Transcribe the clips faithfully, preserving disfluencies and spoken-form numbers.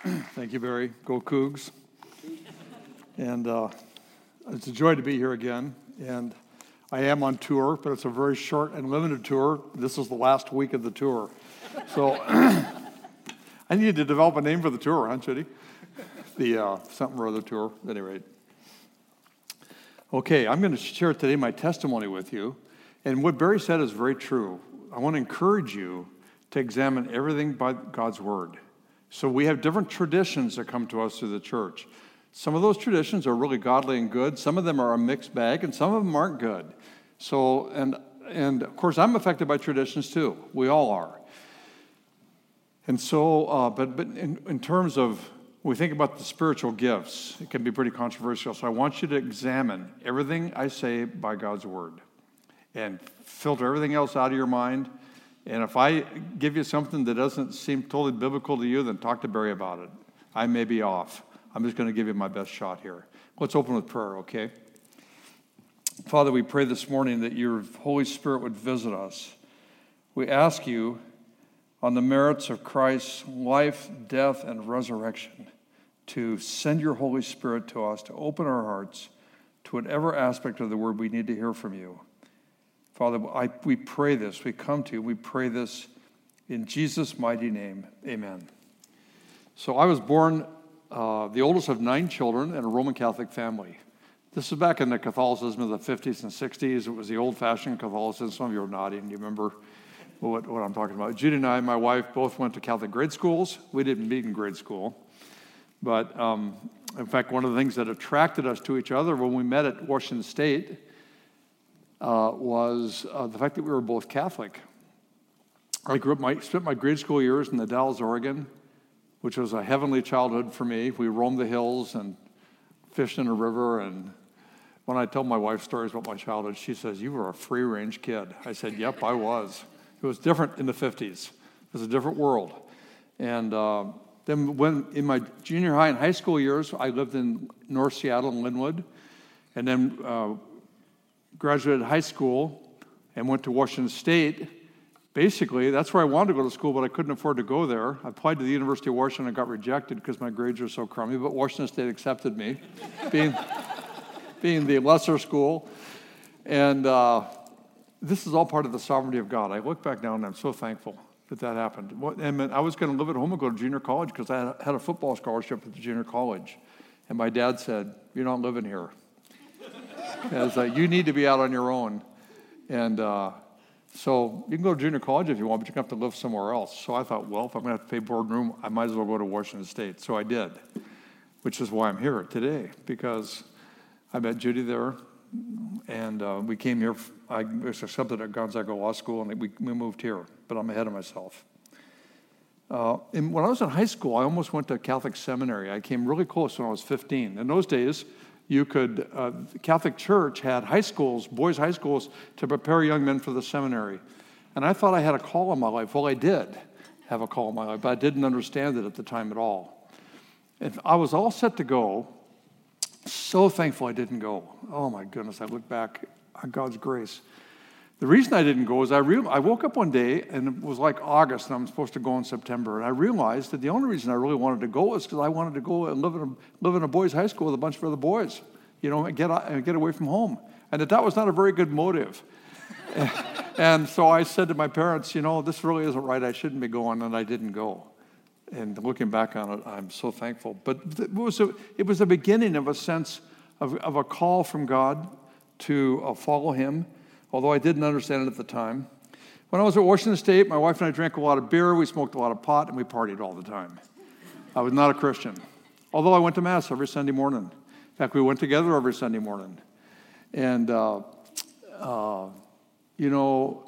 Thank you, Barry. Go Cougs. And uh, it's a joy to be here again. And I am on tour, but it's a very short and limited tour. This is the last week of the tour. So I needed to develop a name for the tour, huh, Chitty? The uh, something or other tour, at any rate. Okay, I'm going to share today my testimony with you. And what Barry said is very true. I want to encourage you to examine everything by God's Word. So we have different traditions that come to us through the church. Some of those traditions are really godly and good. Some of them are a mixed bag, and some of them aren't good. So, and and of course, I'm affected by traditions too. We all are. And so, uh, but but in, in terms of, when we think about the spiritual gifts, it can be pretty controversial. So I want you to examine everything I say by God's Word, and filter everything else out of your mind. And if I give you something that doesn't seem totally biblical to you, then talk to Barry about it. I may be off. I'm just going to give you my best shot here. Let's open with prayer, okay? Father, we pray this morning that your Holy Spirit would visit us. We ask you, on the merits of Christ's life, death, and resurrection, to send your Holy Spirit to us, to open our hearts to whatever aspect of the Word we need to hear from you. Father, I, we pray this. We come to you. We pray this in Jesus' mighty name. Amen. So I was born uh, the oldest of nine children in a Roman Catholic family. This was back in the Catholicism of the fifties and sixties. It was the old-fashioned Catholicism. Some of you are nodding. You remember what, what I'm talking about. Judy and I, my wife, both went to Catholic grade schools. We didn't meet in grade school. But, um, in fact, one of the things that attracted us to each other when we met at Washington State Uh, was uh, the fact that we were both Catholic. I grew up, my, spent my grade school years in the Dalles, Oregon, which was a heavenly childhood for me. We roamed the hills and fished in a river. And when I tell my wife stories about my childhood, she says, "You were a free-range kid." I said, "Yep, I was." It was different in the fifties. It was a different world. And uh, then when in my junior high and high school years, I lived in North Seattle and Linwood. And then uh, graduated high school and went to Washington State. Basically, that's where I wanted to go to school, but I couldn't afford to go there. I applied to the University of Washington and got rejected because my grades were so crummy, but Washington State accepted me, being, being the lesser school. And uh, this is all part of the sovereignty of God. I look back now and I'm so thankful that that happened. And I was going to live at home and go to junior college because I had a football scholarship at the junior college. And my dad said, "You're not living here." As like, you need to be out on your own. And uh, so you can go to junior college if you want, but you're going to have to live somewhere else. So I thought, well, if I'm going to have to pay board and room, I might as well go to Washington State. So I did, which is why I'm here today, because I met Judy there, and uh, we came here. I was accepted at Gonzaga Law School, and we, we moved here, but I'm ahead of myself. Uh, and when I was in high school, I almost went to Catholic seminary. I came really close when I was fifteen. In those days, you could, uh, the Catholic Church had high schools, boys' high schools, to prepare young men for the seminary. And I thought I had a call in my life. Well, I did have a call in my life, but I didn't understand it at the time at all. And I was all set to go. So thankful I didn't go. Oh, my goodness, I look back on God's grace. The reason I didn't go is I, real, I woke up one day, and it was like August, and I'm supposed to go in September, and I realized that the only reason I really wanted to go was because I wanted to go and live in, a, live in a boys' high school with a bunch of other boys, you know, and get, and get away from home. And that that was not a very good motive. and, and so I said to my parents, you know, this really isn't right. I shouldn't be going, and I didn't go. And looking back on it, I'm so thankful. But it was a, it was the beginning of a sense of, of a call from God to uh, follow him, although I didn't understand it at the time. When I was at Washington State, my wife and I drank a lot of beer, we smoked a lot of pot, and we partied all the time. I was not a Christian, although I went to Mass every Sunday morning. In fact, we went together every Sunday morning. And, uh, uh, you know,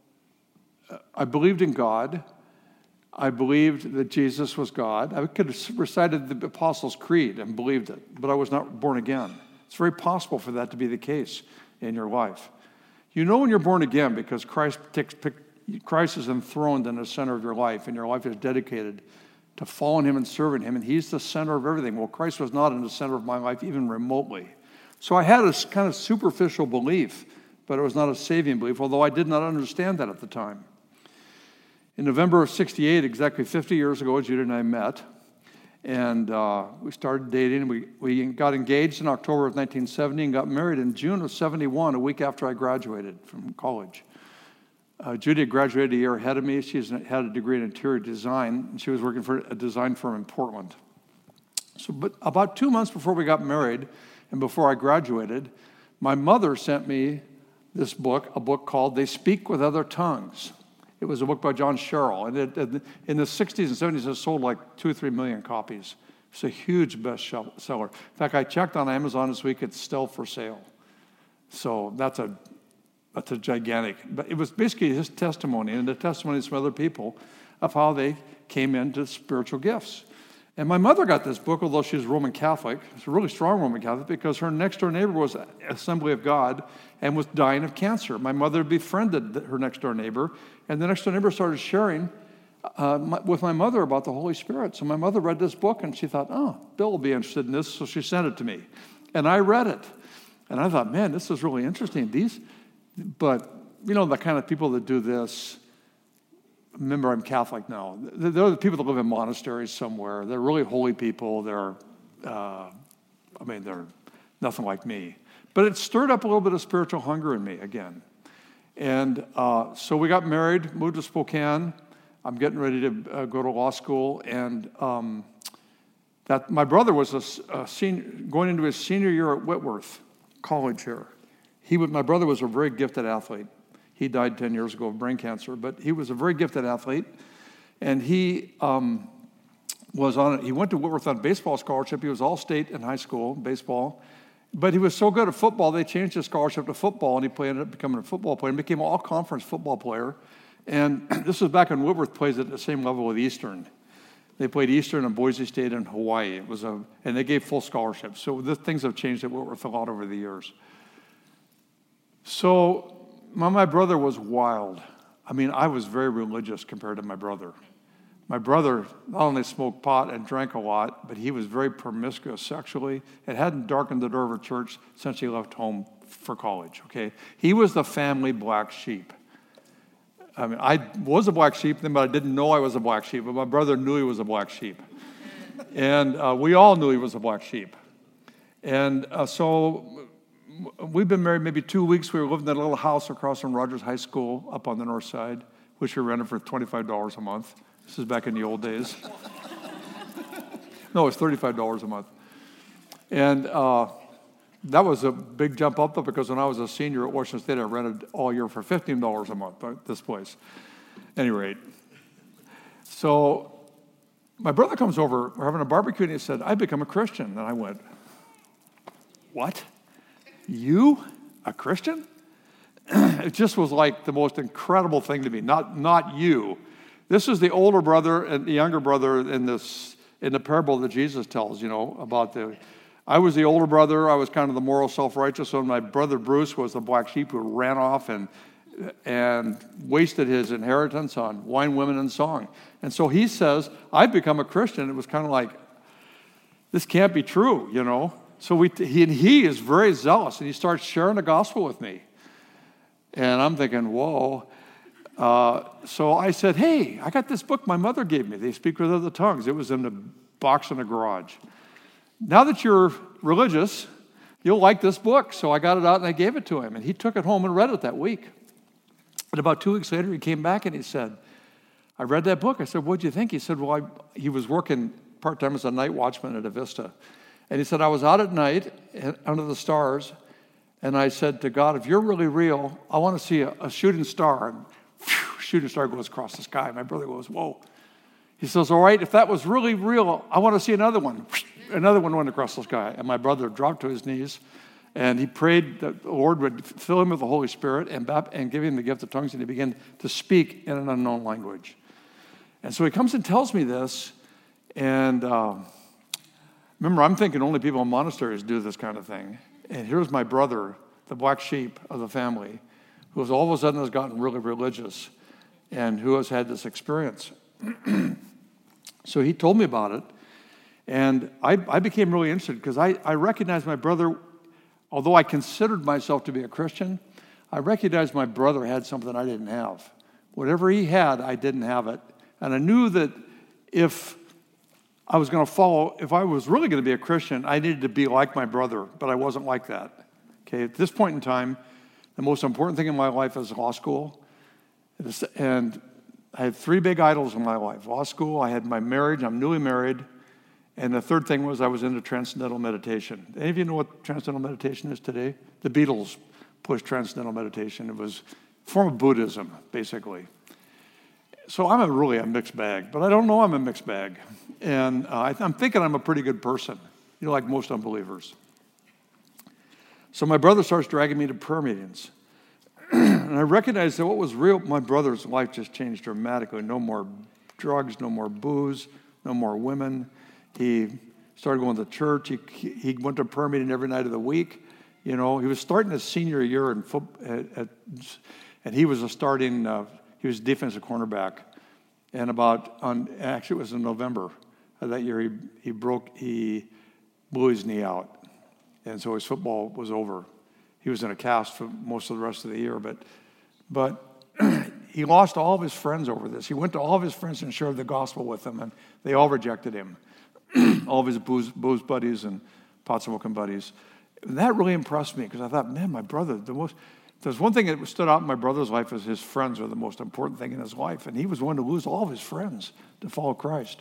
I believed in God. I believed that Jesus was God. I could have recited the Apostles' Creed and believed it, but I was not born again. It's very possible for that to be the case in your life. You know when you're born again because Christ takes, Christ is enthroned in the center of your life, and your life is dedicated to following him and serving him, and he's the center of everything. Well, Christ was not in the center of my life even remotely. So I had a kind of superficial belief, but it was not a saving belief, although I did not understand that at the time. In November of sixty-eight, exactly fifty years ago, Judy and I met, And uh, we started dating. We, we got engaged in October of nineteen seventy and got married in June of seventy-one, a week after I graduated from college. Uh, Judy had graduated a year ahead of me. She had a degree in interior design, and she was working for a design firm in Portland. So, but about two months before we got married and before I graduated, my mother sent me this book, a book called They Speak with Other Tongues. It was a book by John Sherrill, and it, it, in the sixties and seventies, it sold like two or three million copies. It's a huge bestseller. In fact, I checked on Amazon this week; it's still for sale. So that's a that's a gigantic. But it was basically his testimony and the testimonies from other people of how they came into spiritual gifts. And my mother got this book, although she was Roman Catholic. She's a really strong Roman Catholic because her next door neighbor was Assembly of God and was dying of cancer. My mother befriended her next door neighbor, and the next door neighbor started sharing uh, my, with my mother about the Holy Spirit. So my mother read this book, and she thought, oh, Bill will be interested in this, so she sent it to me. And I read it, and I thought, man, this is really interesting. These, but, you know, the kind of people that do this, remember, I'm Catholic now. They're the people that live in monasteries somewhere. They're really holy people. They're, uh, I mean, they're nothing like me. But it stirred up a little bit of spiritual hunger in me again. And uh, so we got married, moved to Spokane. I'm getting ready to uh, go to law school. And um, that my brother was a, a senior, going into his senior year at Whitworth College here. He would, my brother was a very gifted athlete. He died ten years ago of brain cancer, but he was a very gifted athlete. And he um, was on, he went to Whitworth on a baseball scholarship. He was all-state in high school, baseball. But he was so good at football, they changed his scholarship to football, and he ended up becoming a football player and became an all-conference football player. And this was back when Whitworth plays at the same level with Eastern. They played Eastern and Boise State and Hawaii. It was a, and they gave full scholarships. So the things have changed at Whitworth a lot over the years. So my, my brother was wild. I mean, I was very religious compared to my brother. My brother not only smoked pot and drank a lot, but he was very promiscuous sexually. It hadn't darkened the door of a church since he left home for college, okay? He was the family black sheep. I mean, I was a black sheep then, but I didn't know I was a black sheep, but my brother knew he was a black sheep. And uh, we all knew he was a black sheep. And uh, so we've been married maybe two weeks. We were living in a little house across from Rogers High School up on the north side, which we rented for twenty-five dollars a month. This is back in the old days. No, it's thirty-five dollars a month. And uh, that was a big jump up, though, because when I was a senior at Washington State, I rented all year for fifteen dollars a month at this place. At any rate, so my brother comes over, we're having a barbecue, and he said, I've become a Christian. And I went, what? You, a Christian? It just was like the most incredible thing to me. Not, not you. This is the older brother and the younger brother in this in the parable that Jesus tells, you know, about the, I was the older brother, I was kind of the moral self-righteous one. My brother Bruce was the black sheep who ran off and and wasted his inheritance on wine, women, and song. And so he says, I've become a Christian. It was kind of like, this can't be true, you know. So we, he, and he is very zealous, and he starts sharing the gospel with me. And I'm thinking, whoa. Uh, so I said, hey, I got this book my mother gave me. They Speak with Other Tongues. It was in the box in the garage. Now that you're religious, you'll like this book. So I got it out and I gave it to him. And he took it home and read it that week. And about two weeks later, he came back and he said, I read that book. I said, what'd you think? He said, well, I, he was working part-time as a night watchman at a Vista. And he said, I was out at night under the stars, and I said to God, if you're really real, I want to see a, a shooting star. And whew, shooting star goes across the sky. My brother goes, whoa. He says, all right, if that was really real, I want to see another one. Another one went across the sky. And my brother dropped to his knees, and he prayed that the Lord would fill him with the Holy Spirit and, and give him the gift of tongues, and he began to speak in an unknown language. And so he comes and tells me this, and um, remember, I'm thinking only people in monasteries do this kind of thing. And here's my brother, the black sheep of the family, who has all of a sudden has gotten really religious and who has had this experience. So he told me about it, and I, I became really interested because I, I recognized my brother, although I considered myself to be a Christian, I recognized my brother had something I didn't have. Whatever he had, I didn't have it. And I knew that if I was going to follow, if I was really going to be a Christian, I needed to be like my brother, but I wasn't like that. Okay, at this point in time, the most important thing in my life is law school. And I had three big idols in my life. Law school, I had my marriage, I'm newly married. And the third thing was I was into transcendental meditation. Any of you know what transcendental meditation is today? The Beatles pushed transcendental meditation. It was a form of Buddhism, basically. So I'm a really a mixed bag, but I don't know I'm a mixed bag. And uh, I, I'm thinking I'm a pretty good person, you know, like most unbelievers. So my brother starts dragging me to prayer meetings. And I recognized that what was real, my brother's life just changed dramatically. No more drugs, no more booze, no more women. He started going to church. He, he went to prayer meeting every night of the week. You know, he was starting his senior year in football, at, at, and he was a starting, uh, he was defensive cornerback. And about, on actually it was in November of that year, he, he broke, he blew his knee out. And so his football was over. He was in a cast for most of the rest of the year, but but he lost all of his friends over this. He went to all of his friends and shared the gospel with them, and they all rejected him. All of his booze, booze buddies and pot smoking buddies. And that really impressed me because I thought, man, my brother, the most, there's one thing that stood out in my brother's life is his friends are the most important thing in his life, and he was willing to lose all of his friends to follow Christ.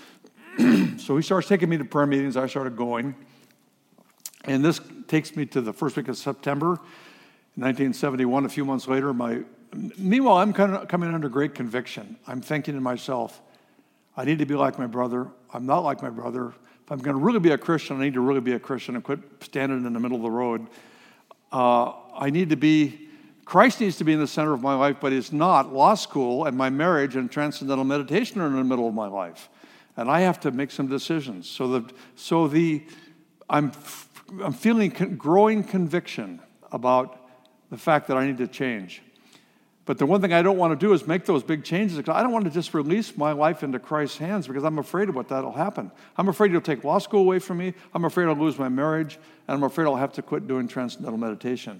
So he starts taking me to prayer meetings. I started going. And this takes me to the first week of September, nineteen seventy-one. A few months later, my meanwhile, I'm kind of coming under great conviction. I'm thinking to myself, I need to be like my brother. I'm not like my brother. If I'm going to really be a Christian, I need to really be a Christian and quit standing in the middle of the road. Uh, I need to be, Christ needs to be in the center of my life, but it's not. Law school and my marriage and transcendental meditation are in the middle of my life. And I have to make some decisions. So the, so the, I'm I'm feeling growing conviction about the fact that I need to change. But the one thing I don't want to do is make those big changes because I don't want to just release my life into Christ's hands because I'm afraid of what that'll happen. I'm afraid he'll take law school away from me. I'm afraid I'll lose my marriage. And I'm afraid I'll have to quit doing transcendental meditation.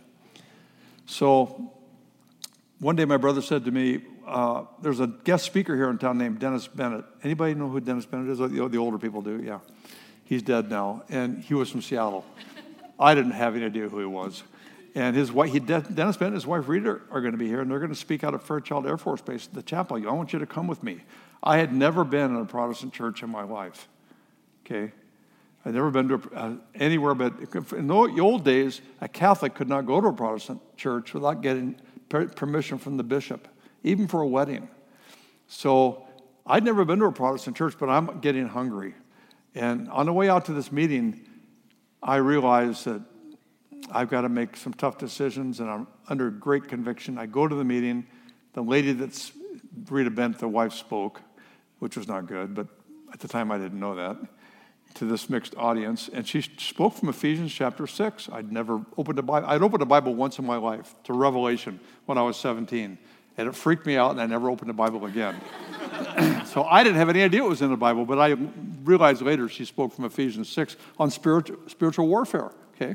So one day my brother said to me, uh, there's a guest speaker here in town named Dennis Bennett. Anybody know who Dennis Bennett is? The, the older people do, yeah. He's dead now, and he was from Seattle. I didn't have any idea who he was. And his wife, he, Dennis Bennett and his wife Rita are going to be here, and they're going to speak out at Fairchild Air Force Base at the chapel. I want you to come with me. I had never been in a Protestant church in my life, okay? I'd never been to uh, anywhere but, in the old days, a Catholic could not go to a Protestant church without getting per- permission from the bishop, even for a wedding. So I'd never been to a Protestant church, but I'm getting hungry. And on the way out to this meeting, I realized that I've got to make some tough decisions, and I'm under great conviction. I go to the meeting. The lady that's Rita Bent, the wife, spoke, which was not good, but at the time I didn't know that, to this mixed audience. And she spoke from Ephesians chapter six. I'd never opened a Bible. I'd opened a Bible once in my life, to Revelation, when I was seventeen. And it freaked me out, and I never opened a Bible again. So I didn't have any idea it was in the Bible, but I realized later she spoke from Ephesians six on spiritual, spiritual warfare, okay?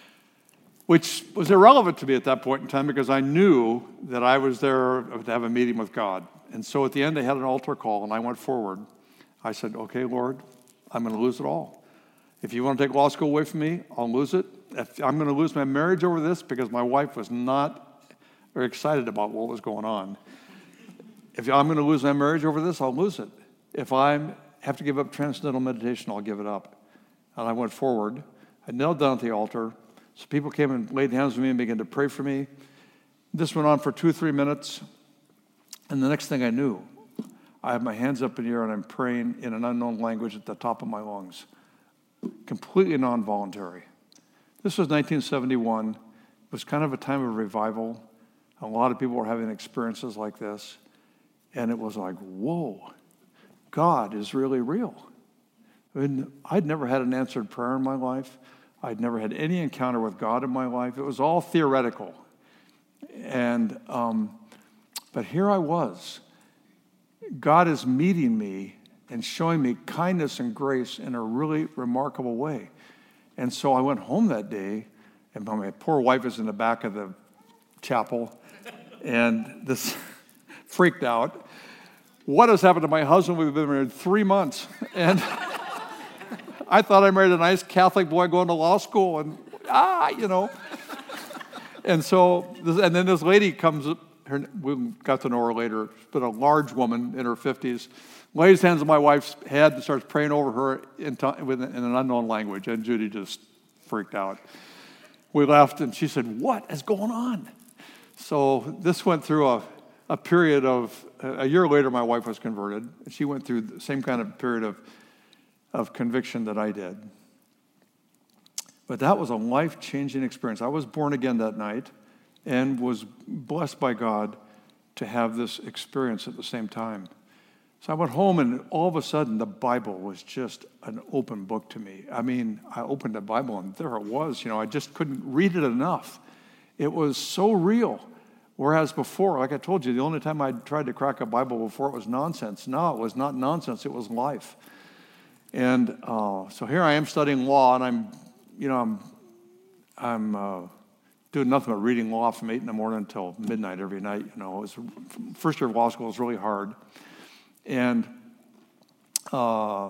Which was irrelevant to me at that point in time because I knew that I was there to have a meeting with God. And so at the end, they had an altar call, and I went forward. I said, okay, Lord, I'm going to lose it all. If you want to take law school away from me, I'll lose it. If I'm going to lose my marriage over this because my wife was not very excited about what was going on. If I'm going to lose my marriage over this, I'll lose it. If I have to give up transcendental meditation, I'll give it up. And I went forward. I knelt down at the altar. So people came and laid hands on me and began to pray for me. This went on for two or three minutes. And the next thing I knew, I have my hands up in the air and I'm praying in an unknown language at the top of my lungs. Completely non-voluntary. This was nineteen seventy-one. It was kind of a time of revival. A lot of people were having experiences like this. And it was like, whoa, God is really real. I mean, I'd never had an answered prayer in my life. I'd never had any encounter with God in my life. It was all theoretical. And, um, but here I was. God is meeting me and showing me kindness and grace in a really remarkable way. And so I went home that day, and my poor wife is in the back of the chapel, and this freaked out. What has happened to my husband? We've been married three months. And I thought I married a nice Catholic boy going to law school, and ah, you know. And so, and then this lady comes, her, we got to know her later, but a large woman in her fifties, lays hands on my wife's head and starts praying over her in, in an unknown language, and Judy just freaked out. We left, and she said, "What is going on?" So this went through a, a period of, a year later, my wife was converted. She went through the same kind of period of, of conviction that I did. But that was a life-changing experience. I was born again that night and was blessed by God to have this experience at the same time. So I went home, and all of a sudden, the Bible was just an open book to me. I mean, I opened the Bible, and there it was. You know, I just couldn't read it enough. It was so real. Whereas before, like I told you, the only time I tried to crack a Bible before, it was nonsense. No, it was not nonsense. It was life. And uh, so here I am studying law, and I'm, you know, I'm, I'm uh, doing nothing but reading law from eight in the morning until midnight every night. You know, it was, first year of law school was really hard. And uh,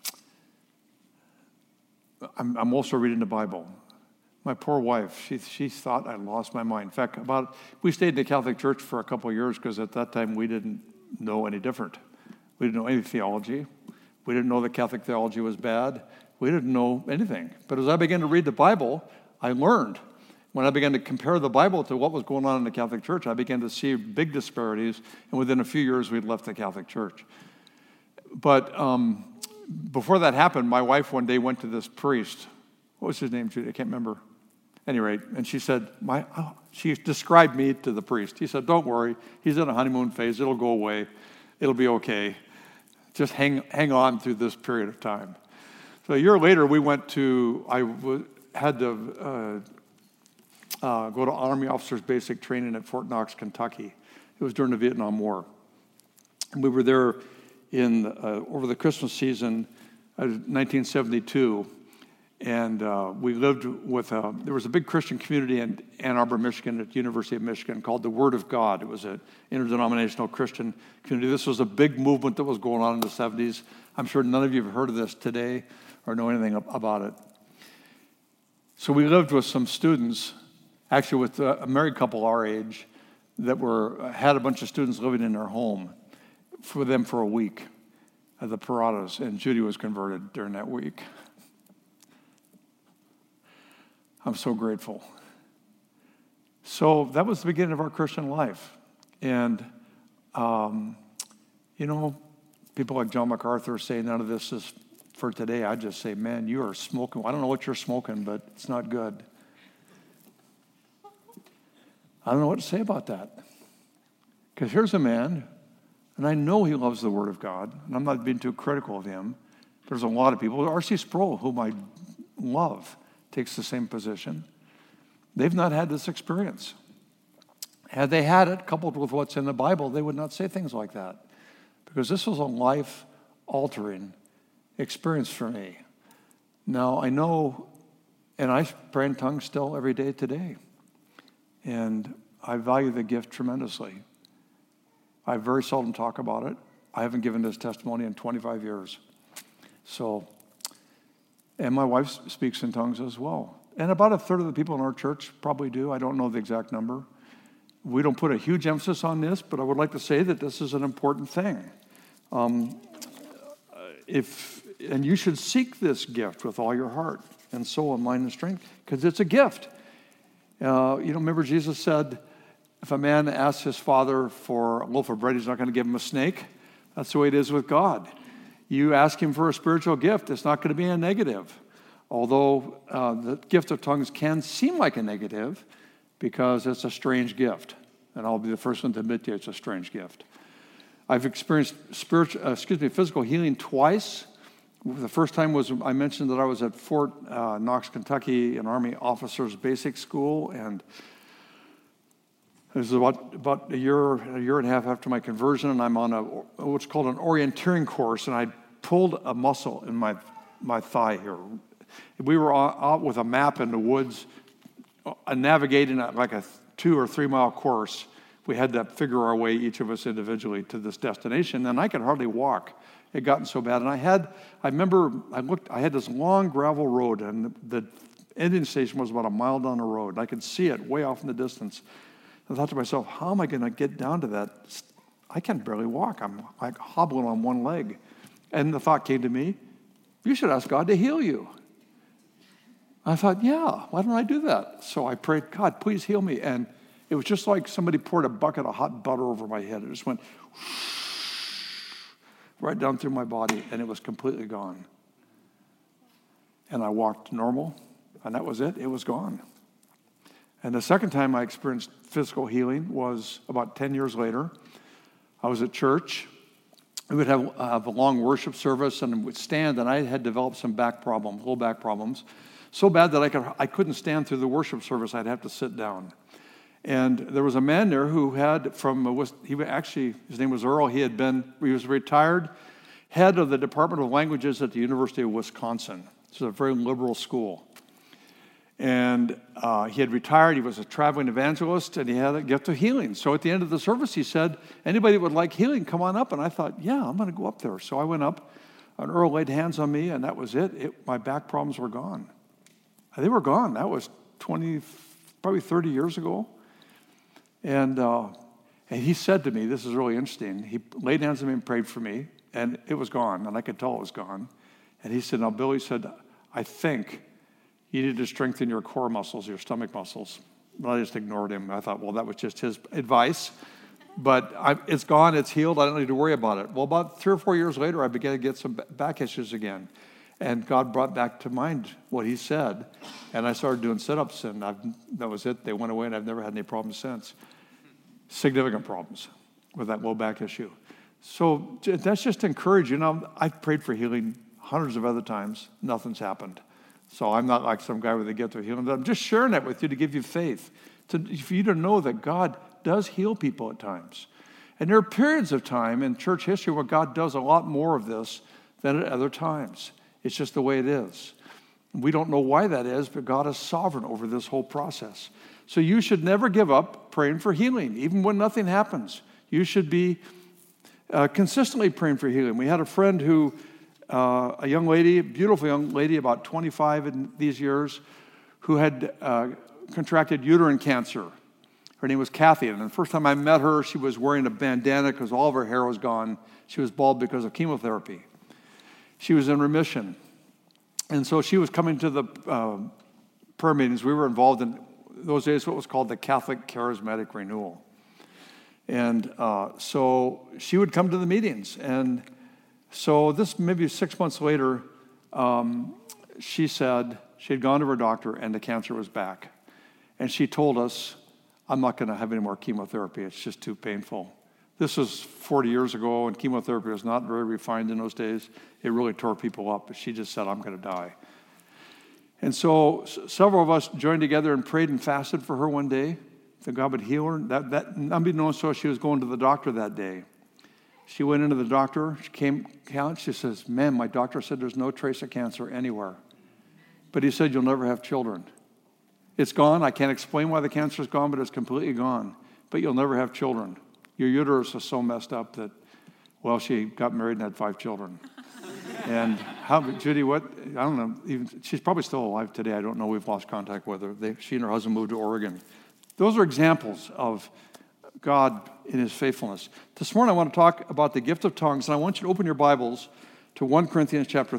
I'm, I'm also reading the Bible. My poor wife, she she thought I lost my mind. In fact, about we stayed in the Catholic Church for a couple of years because at that time we didn't know any different. We didn't know any theology. We didn't know that Catholic theology was bad. We didn't know anything. But as I began to read the Bible, I learned. When I began to compare the Bible to what was going on in the Catholic Church, I began to see big disparities, and within a few years, we'd left the Catholic Church. But um, before that happened, my wife one day went to this priest. What was his name, Judy? I can't remember. At any rate, and she said, "My," oh, she described me to the priest. He said, "Don't worry, he's in a honeymoon phase. It'll go away. It'll be okay. Just hang hang on through this period of time." So a year later, we went to, I w- had to uh, uh, go to Army Officers Basic Training at Fort Knox, Kentucky. It was during the Vietnam War. And we were there in uh, over the Christmas season of nineteen seventy-two. And uh, we lived with, a, there was a big Christian community in Ann Arbor, Michigan, at the University of Michigan called the Word of God. It was an interdenominational Christian community. This was a big movement that was going on in the seventies. I'm sure none of you have heard of this today or know anything about it. So we lived with some students, actually with a married couple our age, that were had a bunch of students living in their home for them for a week at the Paradas, and Judy was converted during that week. I'm so grateful. So that was the beginning of our Christian life. And, um, you know, people like John MacArthur say none of this is for today. I just say, man, you are smoking. I don't know what you're smoking, but it's not good. I don't know what to say about that. Because here's a man, and I know he loves the Word of God, and I'm not being too critical of him. There's a lot of people. R C Sproul, whom I love, takes the same position. They've not had this experience. Had they had it, coupled with what's in the Bible, they would not say things like that. Because this was a life-altering experience for me. Now, I know, and I pray in tongues still every day today. And I value the gift tremendously. I very seldom talk about it. I haven't given this testimony in twenty-five years. So, and my wife speaks in tongues as well. And about a third of the people in our church probably do. I don't know the exact number. We don't put a huge emphasis on this, but I would like to say that this is an important thing. Um, if and you should seek this gift with all your heart and soul and mind and strength, because it's a gift. Uh, you know, remember Jesus said, if a man asks his father for a loaf of bread, he's not going to give him a snake. That's the way it is with God. You ask him for a spiritual gift, it's not going to be a negative. Although uh, the gift of tongues can seem like a negative because it's a strange gift. And I'll be the first one to admit to you it's a strange gift. I've experienced spiritual, uh, excuse me, physical healing twice. The first time was, I mentioned that I was at Fort uh, Knox, Kentucky, an Army Officers Basic School, and it was about, about a year, a year and a half after my conversion, and I'm on a what's called an orienteering course, and I pulled a muscle in my my thigh here. We were out with a map in the woods, uh, navigating a, like a two or three mile course. We had to figure our way, each of us individually, to this destination, and I could hardly walk. It had gotten so bad. And I had, I remember, I looked, I had this long gravel road, and the, the Indian station was about a mile down the road. And I could see it way off in the distance. I thought to myself, how am I going to get down to that? I can barely walk. I'm like hobbling on one leg. And the thought came to me, you should ask God to heal you. I thought, yeah, why don't I do that? So I prayed, God, please heal me. And it was just like somebody poured a bucket of hot butter over my head. It just went right down through my body, and it was completely gone. And I walked normal, and that was it. It was gone. And the second time I experienced physical healing was about ten years later. I was at church. We would have, have a long worship service and would stand, and I had developed some back problems, low back problems, so bad that I, could, I couldn't stand through the worship service. I'd have to sit down. And there was a man there who had from, he actually, his name was Earl. He had been, he was retired head of the Department of Languages at the University of Wisconsin. It's a very liberal school. And uh, he had retired. He was a traveling evangelist, and he had a gift of healing. So at the end of the service, he said, anybody that would like healing, come on up. And I thought, yeah, I'm going to go up there. So I went up, and Earl laid hands on me, and that was it. it my back problems were gone. They were gone. That was twenty, probably thirty years ago. And, uh, and he said to me, this is really interesting. He laid hands on me and prayed for me, and it was gone, and I could tell it was gone. And he said, now, Billy said, I think you need to strengthen your core muscles, your stomach muscles. But I just ignored him. I thought, well, that was just his advice. But I, it's gone, it's healed, I don't need to worry about it. Well, about three or four years later, I began to get some back issues again. And God brought back to mind what he said. And I started doing sit-ups, and I've, that was it. They went away, and I've never had any problems since. Significant problems with that low back issue. So that's just to encourage you. Now, I've prayed for healing hundreds of other times. Nothing's happened. So I'm not like some guy with a gift of healing. But I'm just sharing that with you to give you faith, to, for you to know that God does heal people at times. And there are periods of time in church history where God does a lot more of this than at other times. It's just the way it is. We don't know why that is, but God is sovereign over this whole process. So you should never give up praying for healing, even when nothing happens. You should be uh, consistently praying for healing. We had a friend who, uh, a young lady, a beautiful young lady, about twenty-five in these years, who had uh, contracted uterine cancer. Her name was Kathy, and the first time I met her, she was wearing a bandana because all of her hair was gone. She was bald because of chemotherapy. She was in remission. And so she was coming to the uh, prayer meetings. We were involved in those days what was called the Catholic Charismatic Renewal. And uh, so she would come to the meetings. And so this maybe six months later, um, she said she had gone to her doctor and the cancer was back. And she told us, I'm not going to have any more chemotherapy. It's just too painful. This was forty years ago, and chemotherapy was not very refined in those days. It really tore people up. But she just said, I'm going to die. And so s- several of us joined together and prayed and fasted for her one day, that God would heal her. That, that, unbeknownst to us, she was going to the doctor that day. She went into the doctor. She came out. She says, man, my doctor said there's no trace of cancer anywhere. But he said, you'll never have children. It's gone. I can't explain why the cancer is gone, but it's completely gone. But you'll never have children. Your uterus is so messed up that, well, she got married and had five children. And how, Judy, what, I don't know, even, she's probably still alive today. I don't know. We've lost contact with her. They, she and her husband moved to Oregon. Those are examples of God in his faithfulness. This morning I want to talk about the gift of tongues, and I want you to open your Bibles to First Corinthians chapter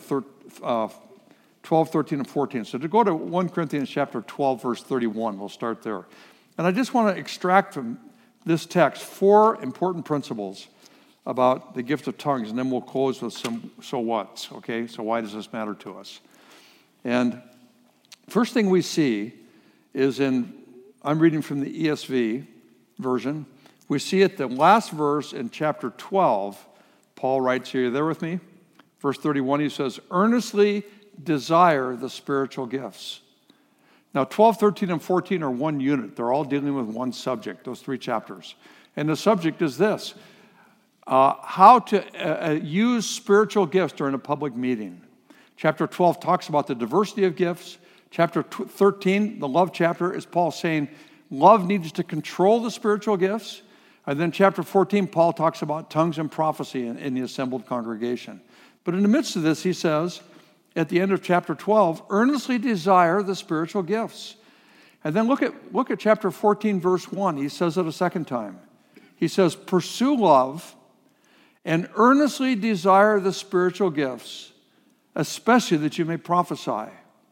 twelve, thirteen, and fourteen. So to go to First Corinthians chapter twelve, verse thirty-one, we'll start there. And I just want to extract from this text four important principles about the gift of tongues, and then we'll close with some so whats, okay? So why does this matter to us? And first thing we see is in, I'm reading from the E S V version, we see it the last verse in chapter twelve. Paul writes here, are you there with me? Verse thirty-one, he says, earnestly desire the spiritual gifts. Now, twelve, thirteen, and fourteen are one unit. They're all dealing with one subject, those three chapters. And the subject is this, uh, how to uh, use spiritual gifts during a public meeting. Chapter twelve talks about the diversity of gifts. Chapter thirteen, the love chapter, is Paul saying love needs to control the spiritual gifts. And then chapter fourteen, Paul talks about tongues and prophecy in, in the assembled congregation. But in the midst of this, he says, at the end of chapter twelve, earnestly desire the spiritual gifts. And then look at, look at chapter fourteen, verse one. He says it a second time. He says, pursue love and earnestly desire the spiritual gifts, especially that you may prophesy.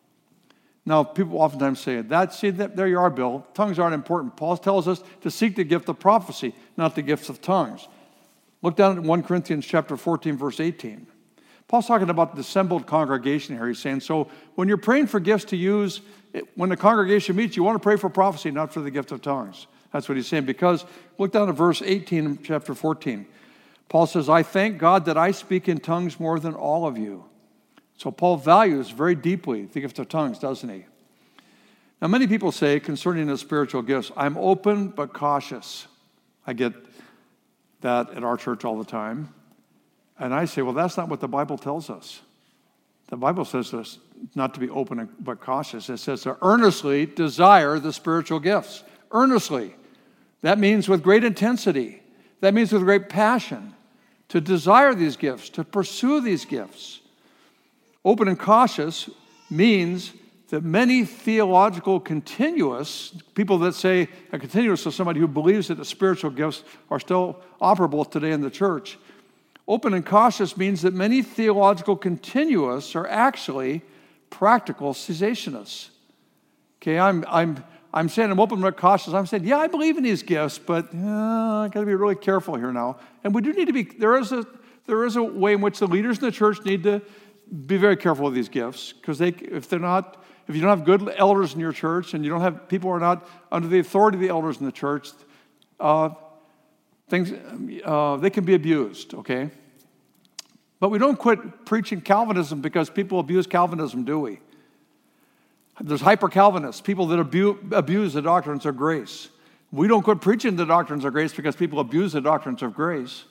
Now, people oftentimes say, that, see, that, there you are, Bill. Tongues aren't important. Paul tells us to seek the gift of prophecy, not the gifts of tongues. Look down at First Corinthians chapter fourteen, verse eighteen. Paul's talking about the assembled congregation here. He's saying, so when you're praying for gifts to use, when the congregation meets, you want to pray for prophecy, not for the gift of tongues. That's what he's saying. Because, look down at verse eighteen in chapter fourteen. Paul says, I thank God that I speak in tongues more than all of you. So Paul values very deeply the gift of tongues, doesn't he? Now, many people say concerning the spiritual gifts, I'm open but cautious. I get that at our church all the time. And I say, well, that's not what the Bible tells us. The Bible says this, not to be open but cautious. It says to earnestly desire the spiritual gifts. Earnestly. That means with great intensity. That means with great passion. To desire these gifts, to pursue these gifts. Open and cautious means that many theological continuists, people that say a continuous is somebody who believes that the spiritual gifts are still operable today in the church. Open and cautious means that many theological continuists are actually practical cessationists. Okay, I'm I'm I'm saying I'm open but cautious. I'm saying, yeah, I believe in these gifts, but uh, I got to be really careful here now. And we do need to be. There is a there is a way in which the leaders in the church need to be very careful with these gifts, because they, if they're not, if you don't have good elders in your church, and you don't have people who are not under the authority of the elders in the church, uh, things uh, they can be abused. Okay, but we don't quit preaching Calvinism because people abuse Calvinism, do we? There's hyper-Calvinists, people that abuse, abuse the doctrines of grace. We don't quit preaching the doctrines of grace because people abuse the doctrines of grace.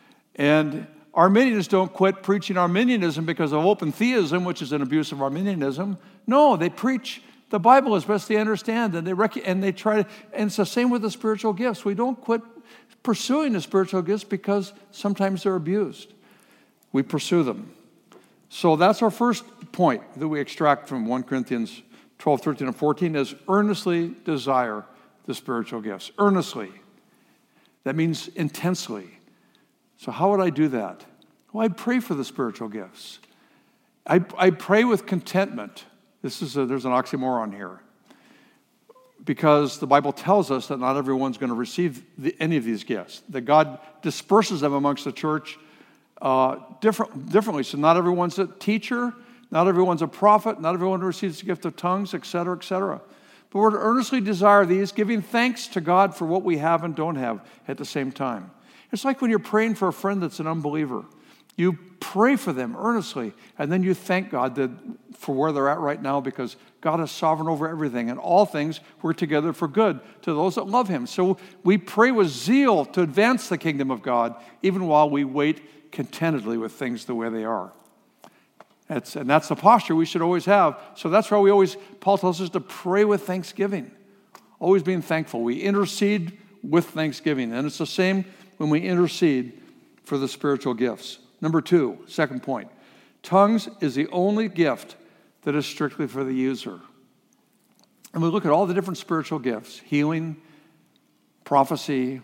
And Arminians don't quit preaching Arminianism because of open theism, which is an abuse of Arminianism. No, they preach the Bible as best they understand, and they rec- and they try to. And it's the same with the spiritual gifts. We don't quit pursuing the spiritual gifts because sometimes they're abused. We pursue them. So that's our first point that we extract from First Corinthians twelve, thirteen, and fourteen is earnestly desire the spiritual gifts. Earnestly. That means intensely. So how would I do that? Well, I'd pray for the spiritual gifts. I I pray with contentment. This is a, there's an oxymoron here. Because the Bible tells us that not everyone's going to receive the, any of these gifts. That God disperses them amongst the church uh, different, differently. So not everyone's a teacher, not everyone's a prophet, not everyone receives the gift of tongues, et cetera, et cetera. But we're to earnestly desire these, giving thanks to God for what we have and don't have at the same time. It's like when you're praying for a friend that's an unbeliever. You pray for them earnestly, and then you thank God that for where they're at right now, because God is sovereign over everything, and all things work together for good to those that love him. So we pray with zeal to advance the kingdom of God, even while we wait contentedly with things the way they are. That's, and that's the posture we should always have. So that's why we always, Paul tells us to pray with thanksgiving, always being thankful. We intercede with thanksgiving, and it's the same when we intercede for the spiritual gifts. Number two, second point, tongues is the only gift that is strictly for the user. And we look at all the different spiritual gifts: healing, prophecy,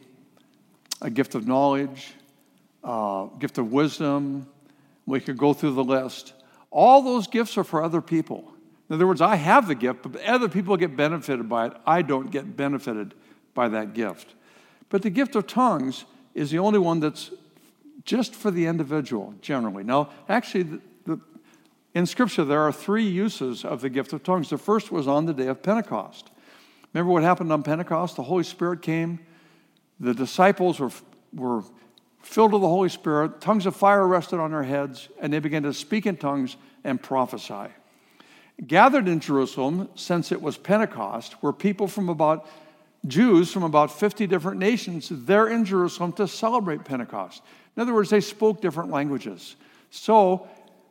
a gift of knowledge, uh, gift of wisdom. We could go through the list. All those gifts are for other people. In other words, I have the gift, but other people get benefited by it. I don't get benefited by that gift. But the gift of tongues is the only one that's just for the individual, generally. Now, actually, the, the, in Scripture, there are three uses of the gift of tongues. The first was on the day of Pentecost. Remember what happened on Pentecost? The Holy Spirit came. The disciples were, were filled with the Holy Spirit. Tongues of fire rested on their heads, and they began to speak in tongues and prophesy. Gathered in Jerusalem, since it was Pentecost, were people from about Jews from about fifty different nations there in Jerusalem to celebrate Pentecost. In other words, they spoke different languages. So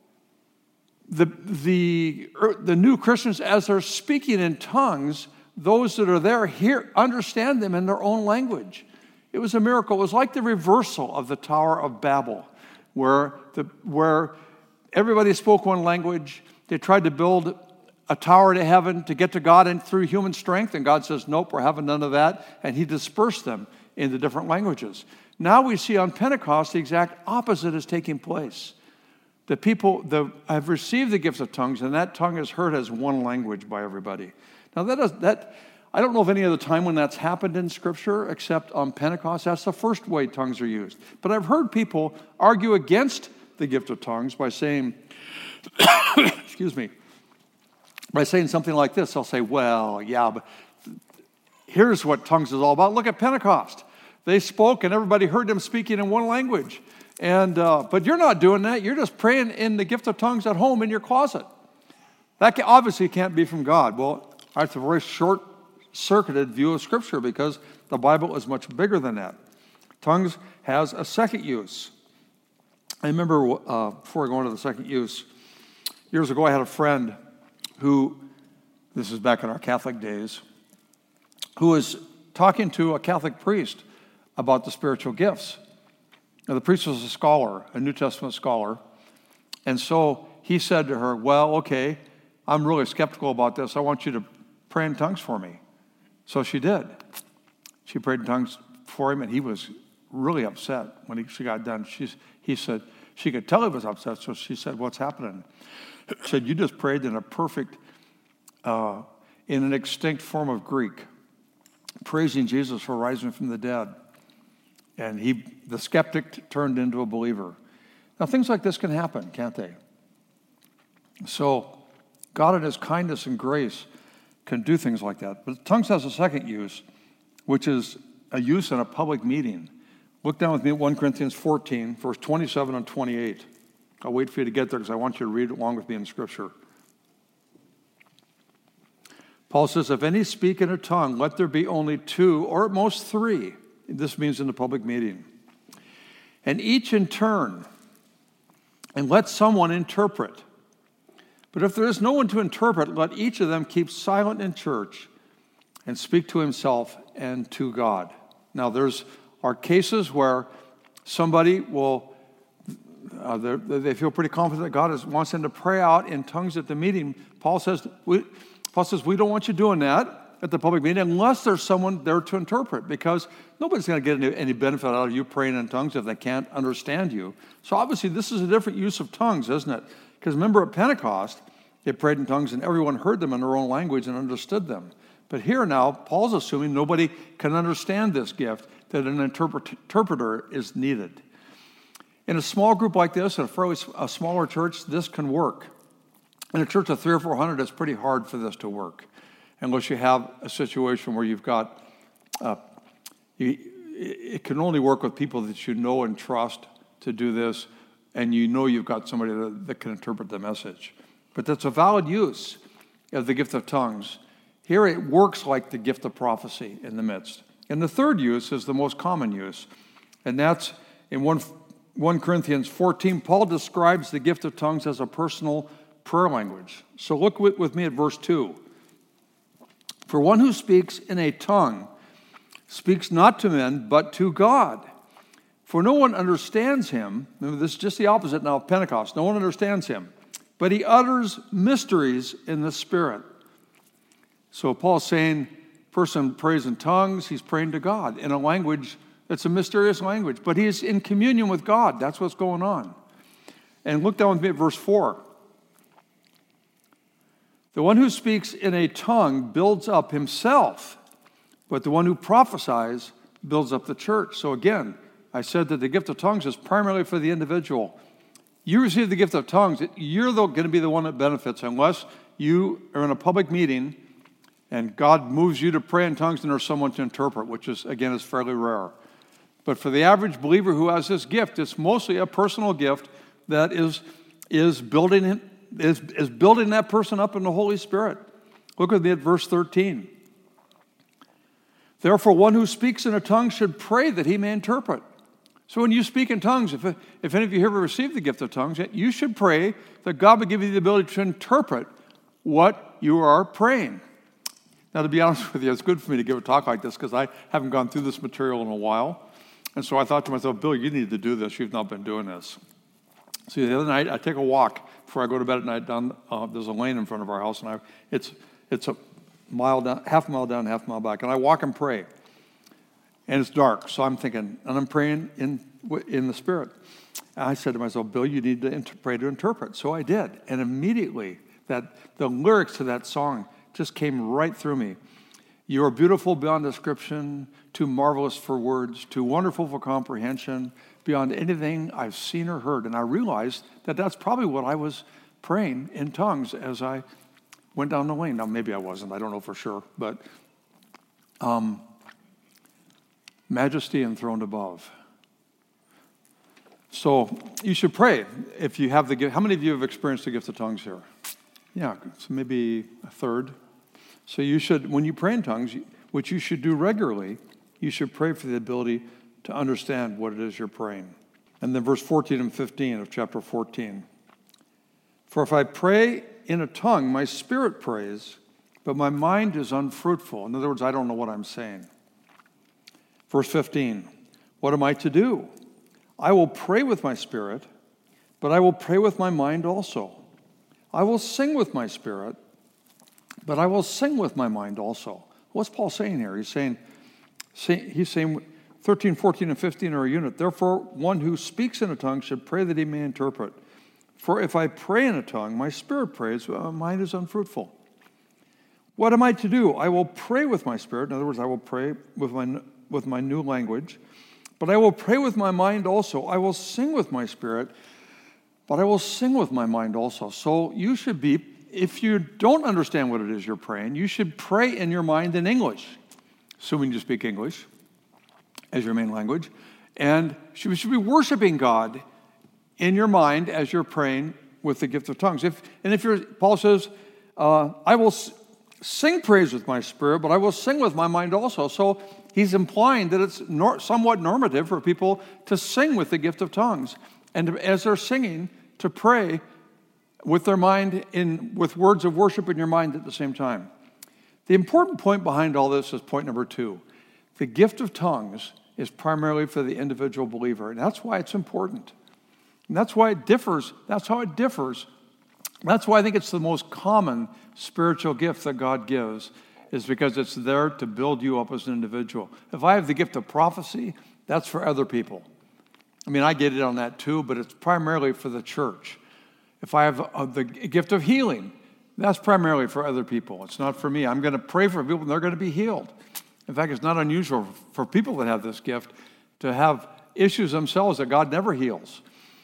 the, the, the new Christians, as they're speaking in tongues, those that are there hear, understand them in their own language. It was a miracle. It was like the reversal of the Tower of Babel, where, the, where everybody spoke one language. They tried to build a tower to heaven to get to God and through human strength, and God says, nope, we're having none of that, and he dispersed them into different languages. Now we see on Pentecost the exact opposite is taking place. The people the, have received the gift of tongues, and that tongue is heard as one language by everybody. Now that is, that I don't know of any other time when that's happened in Scripture except on Pentecost. That's the first way tongues are used. But I've heard people argue against the gift of tongues by saying, excuse me, by saying something like this. They'll say, well, yeah, but here's what tongues is all about. Look at Pentecost. They spoke and everybody heard them speaking in one language. And uh, but you're not doing that. You're just praying in the gift of tongues at home in your closet. That can, obviously can't be from God. Well, that's a very short-circuited view of Scripture because the Bible is much bigger than that. Tongues has a second use. I remember uh, before going to the second use, years ago I had a friend who, this is back in our Catholic days, who was talking to a Catholic priest about the spiritual gifts. Now, the priest was a scholar, a New Testament scholar, and so he said to her, well, okay, I'm really skeptical about this. I want you to pray in tongues for me. So she did. She prayed in tongues for him, and he was really upset when he, she got done. She's, he said, she could tell he was upset, so she said, what's happening? She said, you just prayed in a perfect, uh, in an extinct form of Greek, praising Jesus for rising from the dead. And he, the skeptic turned into a believer. Now, things like this can happen, can't they? So, God in his kindness and grace can do things like that. But tongues has a second use, which is a use in a public meeting. Look down with me at First Corinthians fourteen, verse twenty-seven and twenty-eight. I'll wait for you to get there because I want you to read along with me in Scripture. Paul says, if any speak in a tongue, let there be only two or at most three. This means in the public meeting. And each in turn, and let someone interpret. But if there is no one to interpret, let each of them keep silent in church and speak to himself and to God. Now, there's are cases where somebody will, uh, they feel pretty confident that God is, wants them to pray out in tongues at the meeting. Paul says, we, Paul says, we don't want you doing that at the public meeting unless there's someone there to interpret, because nobody's going to get any, any benefit out of you praying in tongues if they can't understand you. So obviously this is a different use of tongues, isn't it? Because remember at Pentecost, they prayed in tongues and everyone heard them in their own language and understood them. But here now, Paul's assuming nobody can understand this gift, that an interpret- interpreter is needed. In a small group like this, in a fairly a smaller church, this can work. In a church of three or four hundred, it's pretty hard for this to work, unless you have a situation where you've got, uh, you, it can only work with people that you know and trust to do this, and you know you've got somebody that, that can interpret the message. But that's a valid use of the gift of tongues. Here it works like the gift of prophecy in the midst. And the third use is the most common use, and that's in First Corinthians fourteen. Paul describes the gift of tongues as a personal prayer language. So look with, with me at verse two. For one who speaks in a tongue speaks not to men, but to God. For no one understands him. Remember, this is just the opposite now of Pentecost. No one understands him. But he utters mysteries in the Spirit. So Paul's saying, person prays in tongues, he's praying to God in a language that's a mysterious language. But he is in communion with God. That's what's going on. And look down with me at verse four. The one who speaks in a tongue builds up himself, but the one who prophesies builds up the church. So again, I said that the gift of tongues is primarily for the individual. You receive the gift of tongues, you're going to be the one that benefits unless you are in a public meeting and God moves you to pray in tongues and there's someone to interpret, which is, again, is fairly rare. But for the average believer who has this gift, it's mostly a personal gift that is, is building Is, is building that person up in the Holy Spirit. Look with me at verse thirteen. Therefore, one who speaks in a tongue should pray that he may interpret. So when you speak in tongues, if, if any of you here have received the gift of tongues, you should pray that God would give you the ability to interpret what you are praying. Now, to be honest with you, it's good for me to give a talk like this because I haven't gone through this material in a while. And so I thought to myself, Bill, you need to do this. You've not been doing this. So the other night, I take a walk before I go to bed at night. Down uh, there's a lane in front of our house, and I, it's it's a mile down, half a mile down, half a mile back. And I walk and pray. And it's dark, so I'm thinking, and I'm praying in in the Spirit. And I said to myself, Bill, you need to inter- pray to interpret. So I did. And immediately, that the lyrics to that song just came right through me. You are beautiful beyond description, too marvelous for words, too wonderful for comprehension, beyond anything I've seen or heard. And I realized that that's probably what I was praying in tongues as I went down the lane. Now, maybe I wasn't. I don't know for sure. But um, majesty enthroned above. So you should pray if you have the gift. How many of you have experienced the gift of tongues here? Yeah, so maybe a third. So you should, when you pray in tongues, which you should do regularly, you should pray for the ability to understand what it is you're praying. And then verse fourteen and fifteen of chapter fourteen. For if I pray in a tongue, my spirit prays, but my mind is unfruitful. In other words, I don't know what I'm saying. Verse fifteen, what am I to do? I will pray with my spirit, but I will pray with my mind also. I will sing with my spirit, but I will sing with my mind also. What's Paul saying here? He's saying, he's saying thirteen, fourteen, and fifteen are a unit. Therefore, one who speaks in a tongue should pray that he may interpret. For if I pray in a tongue, my spirit prays, but my mind is unfruitful. What am I to do? I will pray with my spirit. In other words, I will pray with my, with my new language. But I will pray with my mind also. I will sing with my spirit, but I will sing with my mind also. So you should be, if you don't understand what it is you're praying, you should pray in your mind in English, assuming you speak English as your main language. And you should be worshiping God in your mind as you're praying with the gift of tongues. If, and if you're, Paul says, uh, I will s- sing praise with my spirit, but I will sing with my mind also. So he's implying that it's nor- somewhat normative for people to sing with the gift of tongues. And to, as they're singing, to pray with their mind, in with words of worship in your mind at the same time. The important point behind all this is point number two. The gift of tongues is primarily for the individual believer, and that's why it's important. And that's why it differs. That's how it differs. That's why I think it's the most common spiritual gift that God gives, is because it's there to build you up as an individual. If I have the gift of prophecy, that's for other people. I mean, I get it on that too, but it's primarily for the church. If I have uh, the gift of healing, that's primarily for other people. It's not for me. I'm going to pray for people and they're going to be healed. In fact, it's not unusual for people that have this gift to have issues themselves that God never heals.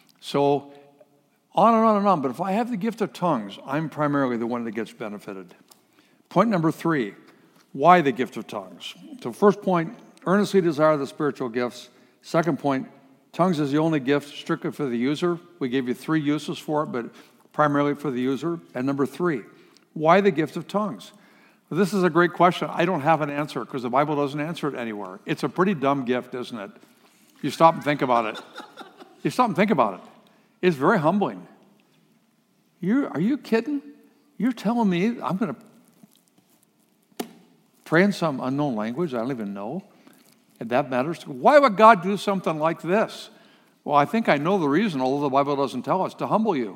So on and on and on. But if I have the gift of tongues, I'm primarily the one that gets benefited. Point number three, why the gift of tongues? So first point, earnestly desire the spiritual gifts. Second point, tongues is the only gift strictly for the user. We gave you three uses for it, but primarily for the user. And number three, why the gift of tongues? Well, this is a great question. I don't have an answer because the Bible doesn't answer it anywhere. It's a pretty dumb gift, isn't it? You stop and think about it. You stop and think about it. It's very humbling. You are you kidding? You're telling me I'm going to pray in some unknown language I don't even know? And that matters. Why would God do something like this? Well, I think I know the reason, although the Bible doesn't tell us, to humble you.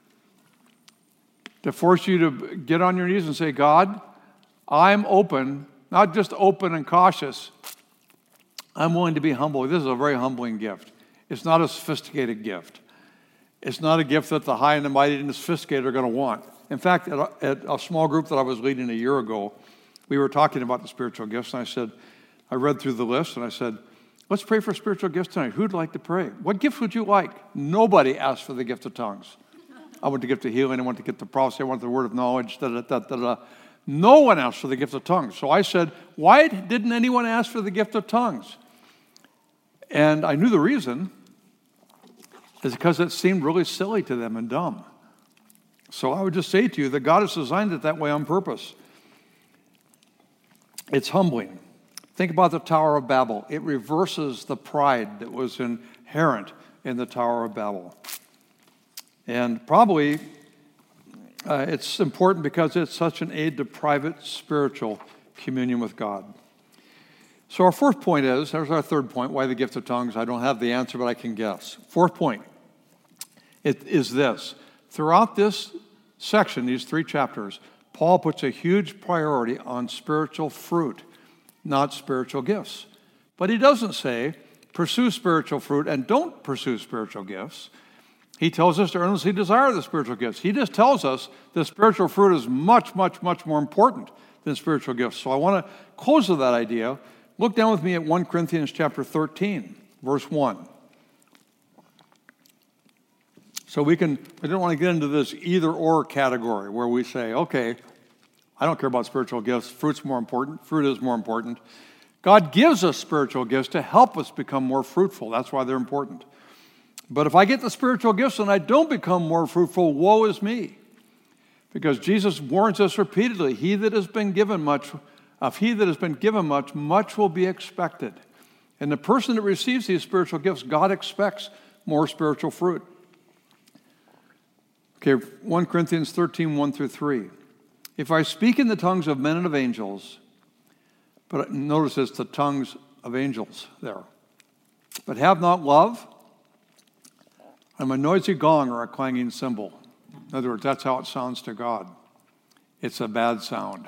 To force you to get on your knees and say, God, I'm open, not just open and cautious. I'm willing to be humble. This is a very humbling gift. It's not a sophisticated gift. It's not a gift that the high and the mighty and the sophisticated are going to want. In fact, at a, at a small group that I was leading a year ago, we were talking about the spiritual gifts, and I said, I read through the list, and I said, let's pray for spiritual gifts tonight. Who'd like to pray? What gift would you like? Nobody asked for the gift of tongues. I want the gift of healing. I want the gift of prophecy. I want the word of knowledge. Da, da, da, da, da. No one asked for the gift of tongues. So I said, why didn't anyone ask for the gift of tongues? And I knew the reason is because it seemed really silly to them and dumb. So I would just say to you that God has designed it that way on purpose. It's humbling. Think about the Tower of Babel. It reverses the pride that was inherent in the Tower of Babel. And probably uh, it's important because it's such an aid to private spiritual communion with God. So our fourth point is, there's our third point, why the gift of tongues. I don't have the answer, but I can guess. Fourth point it is this. Throughout this section, these three chapters, Paul puts a huge priority on spiritual fruit, not spiritual gifts. But he doesn't say, pursue spiritual fruit and don't pursue spiritual gifts. He tells us to earnestly desire the spiritual gifts. He just tells us that spiritual fruit is much, much, much more important than spiritual gifts. So I want to close with that idea. Look down with me at First Corinthians chapter thirteen, verse one. So we can, we don't want to get into this either-or category where we say, okay, I don't care about spiritual gifts. Fruit's more important. Fruit is more important. God gives us spiritual gifts to help us become more fruitful. That's why they're important. But if I get the spiritual gifts and I don't become more fruitful, woe is me. Because Jesus warns us repeatedly, he that has been given much, of he that has been given much, much will be expected. And the person that receives these spiritual gifts, God expects more spiritual fruit. Okay, First Corinthians thirteen, one through three. If I speak in the tongues of men and of angels, but notice it's the tongues of angels there, but have not love, I'm a noisy gong or a clanging cymbal. In other words, that's how it sounds to God. It's a bad sound.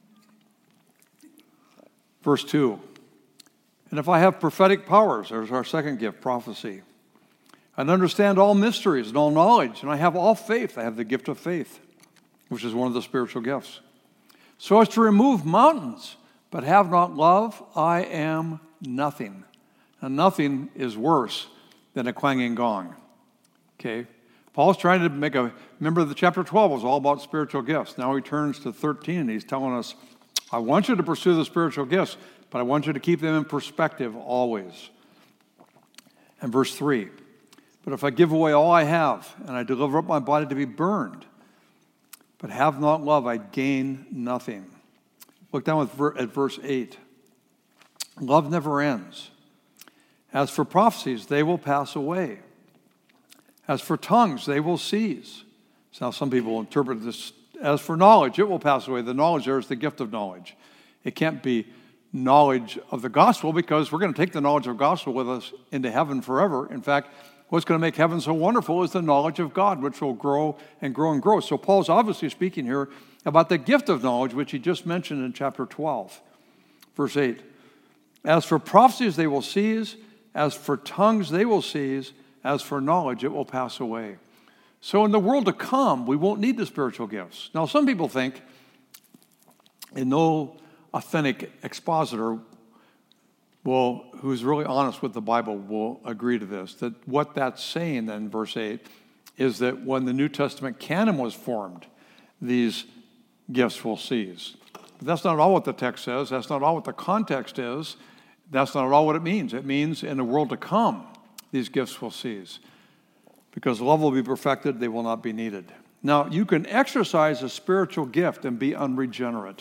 Verse two, and if I have prophetic powers, there's our second gift, prophecy, and understand all mysteries and all knowledge, and I have all faith, I have the gift of faith, which is one of the spiritual gifts, so as to remove mountains, but have not love, I am nothing. And nothing is worse than a clanging gong. Okay? Paul's trying to make a, remember the chapter twelve was all about spiritual gifts. Now he turns to thirteen and he's telling us, I want you to pursue the spiritual gifts, but I want you to keep them in perspective always. And verse three, but if I give away all I have and I deliver up my body to be burned, but have not love, I gain nothing. Look down with, at verse eight. Love never ends. As for prophecies, they will pass away. As for tongues, they will cease. So now some people interpret this as for knowledge, it will pass away. The knowledge there is the gift of knowledge. It can't be knowledge of the gospel because we're going to take the knowledge of the gospel with us into heaven forever. In fact, what's going to make heaven so wonderful is the knowledge of God, which will grow and grow and grow. So Paul's obviously speaking here about the gift of knowledge, which he just mentioned in chapter twelve, verse eight. As for prophecies, they will cease. As for tongues, they will cease. As for knowledge, it will pass away. So in the world to come, we won't need the spiritual gifts. Now, some people think, and no authentic expositor will, who's really honest with the Bible will agree to this, that what that's saying then, verse eight, is that when the New Testament canon was formed, these gifts will cease. But that's not at all what the text says. That's not all what the context is. That's not at all what it means. It means in the world to come, these gifts will cease. Because love will be perfected, they will not be needed. Now, you can exercise a spiritual gift and be unregenerate.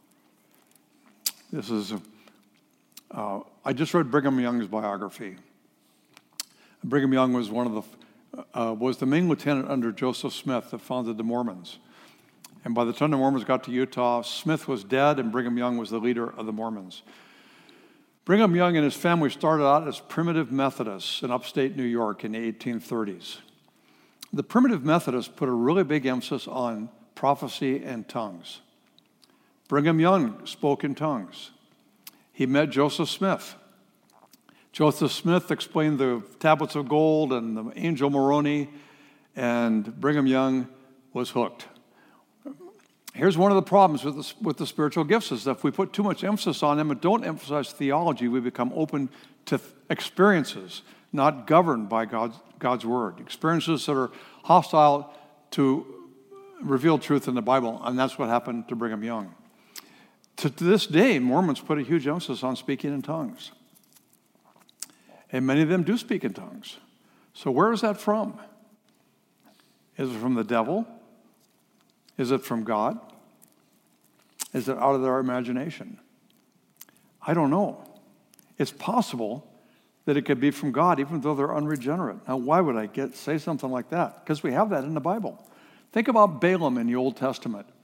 This is, uh, I just read Brigham Young's biography. Brigham Young was one of the, uh, was the main lieutenant under Joseph Smith that founded the Mormons. And by the time the Mormons got to Utah, Smith was dead and Brigham Young was the leader of the Mormons. Brigham Young and his family started out as primitive Methodists in upstate New York in the eighteen thirties. The primitive Methodists put a really big emphasis on prophecy and tongues. Brigham Young spoke in tongues. He met Joseph Smith. Joseph Smith explained the tablets of gold and the angel Moroni, and Brigham Young was hooked. Here's one of the problems with the, with the spiritual gifts is that if we put too much emphasis on them and don't emphasize theology, we become open to experiences not governed by God's, God's word, experiences that are hostile to revealed truth in the Bible, and that's what happened to Brigham Young. To, to this day, Mormons put a huge emphasis on speaking in tongues. And many of them do speak in tongues. So where is that from? Is it from the devil? Is it from God? Is it out of their imagination? I don't know. It's possible that it could be from God, even though they're unregenerate. Now, why would I get say something like that? Because we have that in the Bible. Think about Balaam in the Old Testament.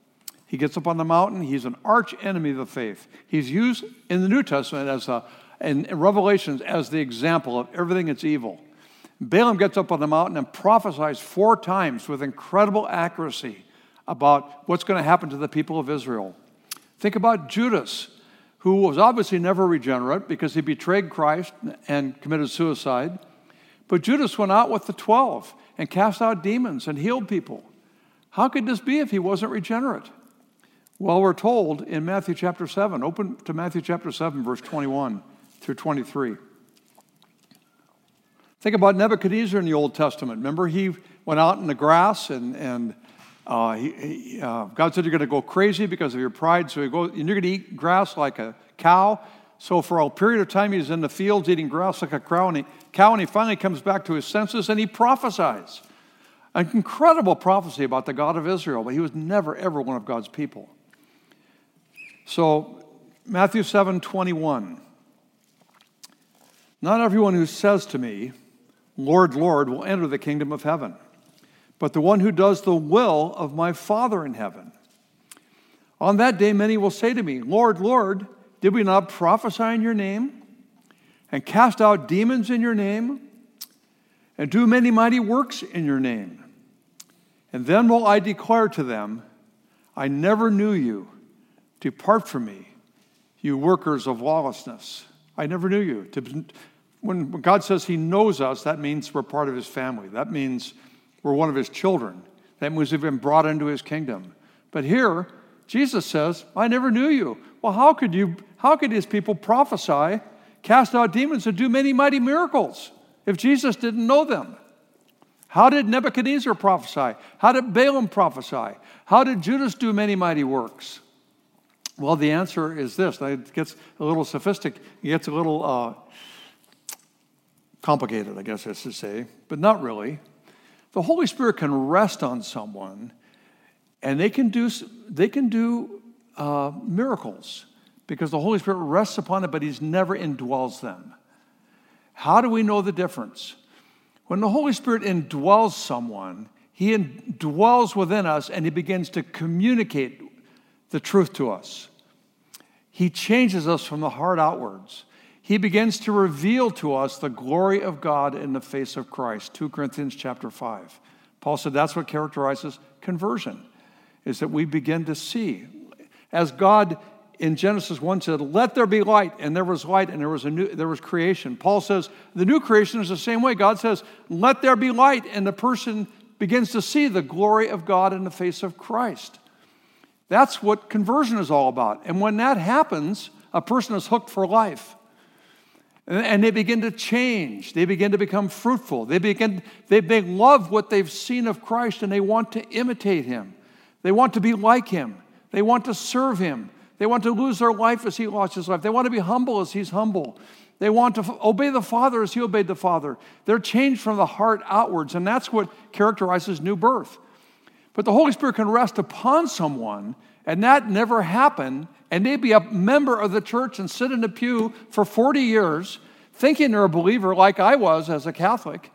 He gets up on the mountain. He's an arch enemy of the faith. He's used in the New Testament as a, in Revelations as the example of everything that's evil. Balaam gets up on the mountain and prophesies four times with incredible accuracy about what's going to happen to the people of Israel. Think about Judas, who was obviously never regenerate because he betrayed Christ and committed suicide. But Judas went out with the twelve and cast out demons and healed people. How could this be if he wasn't regenerate? Well, we're told in Matthew chapter seven. Open to Matthew chapter seven, verse twenty-one through twenty-three. Think about Nebuchadnezzar in the Old Testament. Remember, he went out in the grass, and, and uh, he, he, uh, God said, you're going to go crazy because of your pride, so you go, and you're going to eat grass like a cow. So for a period of time, he's in the fields eating grass like a cow, and he, cow, and he finally comes back to his senses, and he prophesies. An incredible prophecy about the God of Israel, but he was never, ever one of God's people. So, Matthew seven twenty-one. Not everyone who says to me, Lord, Lord, will enter the kingdom of heaven, but the one who does the will of my Father in heaven. On that day, many will say to me, Lord, Lord, did we not prophesy in your name and cast out demons in your name and do many mighty works in your name? And then will I declare to them, I never knew you. Depart from me, you workers of lawlessness. I never knew you. When God says he knows us, that means we're part of his family. That means we're one of his children. That means we've been brought into his kingdom. But here, Jesus says, I never knew you. Well, how could you, how could his people prophesy, cast out demons, and do many mighty miracles if Jesus didn't know them? How did Nebuchadnezzar prophesy? How did Balaam prophesy? How did Judas do many mighty works? Well, the answer is this. It gets a little sophisticated. It gets a little uh, complicated, I guess I should say, but not really. The Holy Spirit can rest on someone, and they can do they can do uh, miracles because the Holy Spirit rests upon it, but he's never indwells them. How do we know the difference? When the Holy Spirit indwells someone, he indwells within us, and he begins to communicate the truth to us. He changes us from the heart outwards. He begins to reveal to us the glory of God in the face of Christ. Second Corinthians chapter five. Paul said that's what characterizes conversion, is that we begin to see. As God in Genesis one said, let there be light, and there was light, and there was a new there was creation. Paul says the new creation is the same way. God says, let there be light, and the person begins to see the glory of God in the face of Christ. That's what conversion is all about. And when that happens, a person is hooked for life. And they begin to change. They begin to become fruitful. They begin, they, they love what they've seen of Christ, and they want to imitate him. They want to be like him. They want to serve him. They want to lose their life as he lost his life. They want to be humble as he's humble. They want to obey the Father as he obeyed the Father. They're changed from the heart outwards, and that's what characterizes new birth. But the Holy Spirit can rest upon someone, and that never happened, and they'd be a member of the church and sit in the pew for forty years, thinking they're a believer like I was as a Catholic,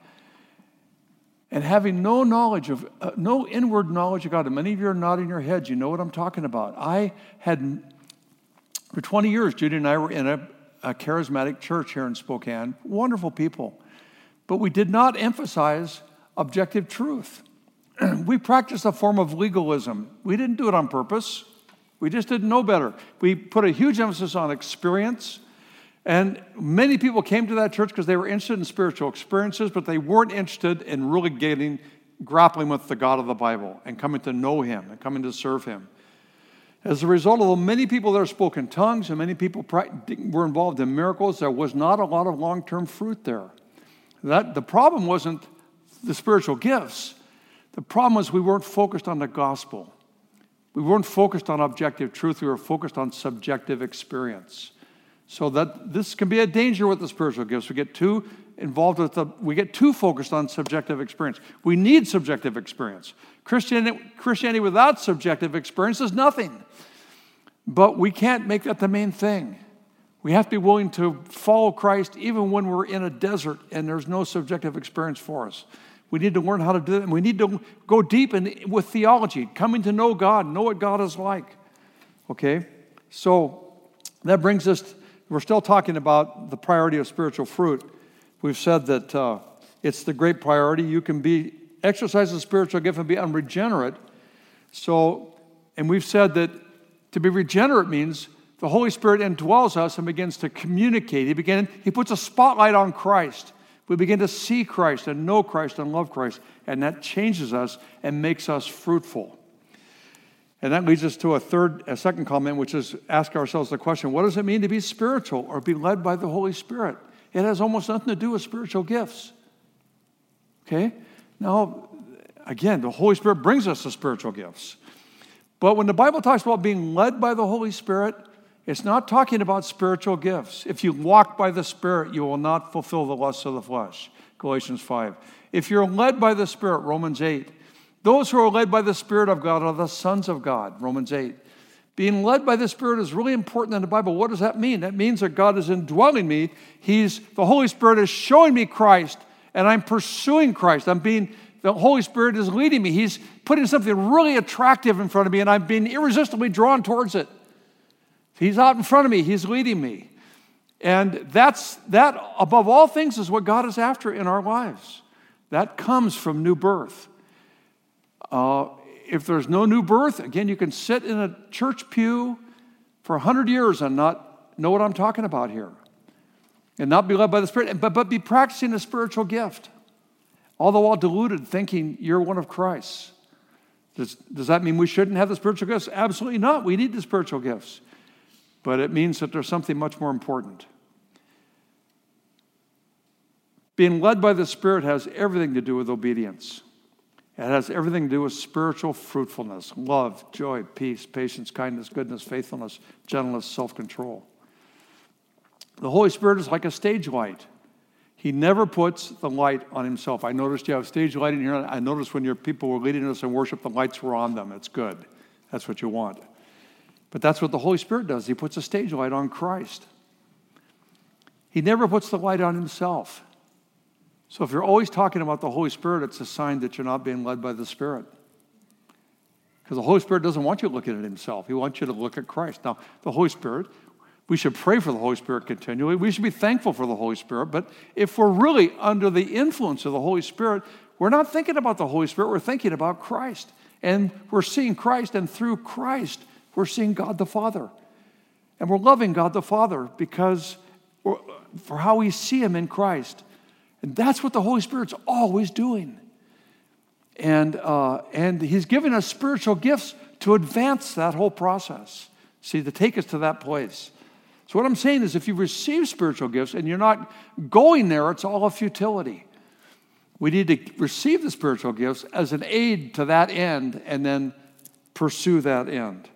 and having no knowledge of, uh, no inward knowledge of God. And many of you are nodding your heads. You know what I'm talking about. I had, for twenty years, Judy and I were in a, a charismatic church here in Spokane. Wonderful people. But we did not emphasize objective truth. We practiced a form of legalism. We didn't do it on purpose. We just didn't know better. We put a huge emphasis on experience. And many people came to that church because they were interested in spiritual experiences, but they weren't interested in really getting, grappling with the God of the Bible and coming to know him and coming to serve him. As a result, although many people there spoke in tongues and many people were involved in miracles, there was not a lot of long-term fruit there. That, the problem wasn't the spiritual gifts. The problem was we weren't focused on the gospel. We weren't focused on objective truth. We were focused on subjective experience. So that this can be a danger with the spiritual gifts. We get too involved with the, we get too focused on subjective experience. We need subjective experience. Christianity, Christianity without subjective experience is nothing. But we can't make that the main thing. We have to be willing to follow Christ even when we're in a desert and there's no subjective experience for us. We need to learn how to do it, and we need to go deep in, with theology, coming to know God, know what God is like. Okay? So that brings us, we're still talking about the priority of spiritual fruit. We've said that uh, it's the great priority. You can be exercise the spiritual gift and be unregenerate. So, and we've said that to be regenerate means the Holy Spirit indwells us and begins to communicate. He begin, he puts a spotlight on Christ. We begin to see Christ and know Christ and love Christ, and that changes us and makes us fruitful. And that leads us to a third, a second comment, which is ask ourselves the question, what does it mean to be spiritual or be led by the Holy Spirit? It has almost nothing to do with spiritual gifts. Okay? Now, again, the Holy Spirit brings us the spiritual gifts. But when the Bible talks about being led by the Holy Spirit, it's not talking about spiritual gifts. If you walk by the Spirit, you will not fulfill the lusts of the flesh. Galatians five. If you're led by the Spirit, Romans eight. Those who are led by the Spirit of God are the sons of God, Romans eight. Being led by the Spirit is really important in the Bible. What does that mean? That means that God is indwelling me. He's, the Holy Spirit is showing me Christ, and I'm pursuing Christ. I'm being, the Holy Spirit is leading me. He's putting something really attractive in front of me, and I'm being irresistibly drawn towards it. He's out in front of me. He's leading me. And that's that, above all things, is what God is after in our lives. That comes from new birth. Uh, if there's no new birth, again, you can sit in a church pew for a hundred years and not know what I'm talking about here. And not be led by the Spirit, but, but be practicing a spiritual gift. All the while deluded, thinking you're one of Christ's. Does, does that mean we shouldn't have the spiritual gifts? Absolutely not. We need the spiritual gifts. But it means that there's something much more important. Being led by the Spirit has everything to do with obedience. It has everything to do with spiritual fruitfulness, love, joy, peace, patience, kindness, goodness, faithfulness, gentleness, self-control. The Holy Spirit is like a stage light. He never puts the light on himself. I noticed you have stage lighting here. I noticed when your people were leading us in worship, the lights were on them. It's good. That's what you want. But that's what the Holy Spirit does. He puts a stage light on Christ. He never puts the light on himself. So if you're always talking about the Holy Spirit, it's a sign that you're not being led by the Spirit. Because the Holy Spirit doesn't want you looking at himself. He wants you to look at Christ. Now, the Holy Spirit, we should pray for the Holy Spirit continually. We should be thankful for the Holy Spirit. But if we're really under the influence of the Holy Spirit, we're not thinking about the Holy Spirit. We're thinking about Christ. And we're seeing Christ, and through Christ, we're seeing God the Father. And we're loving God the Father because we're, for how we see him in Christ. And that's what the Holy Spirit's always doing. And, uh, and he's giving us spiritual gifts to advance that whole process. See, to take us to that place. So what I'm saying is if you receive spiritual gifts and you're not going there, it's all a futility. We need to receive the spiritual gifts as an aid to that end and then pursue that end.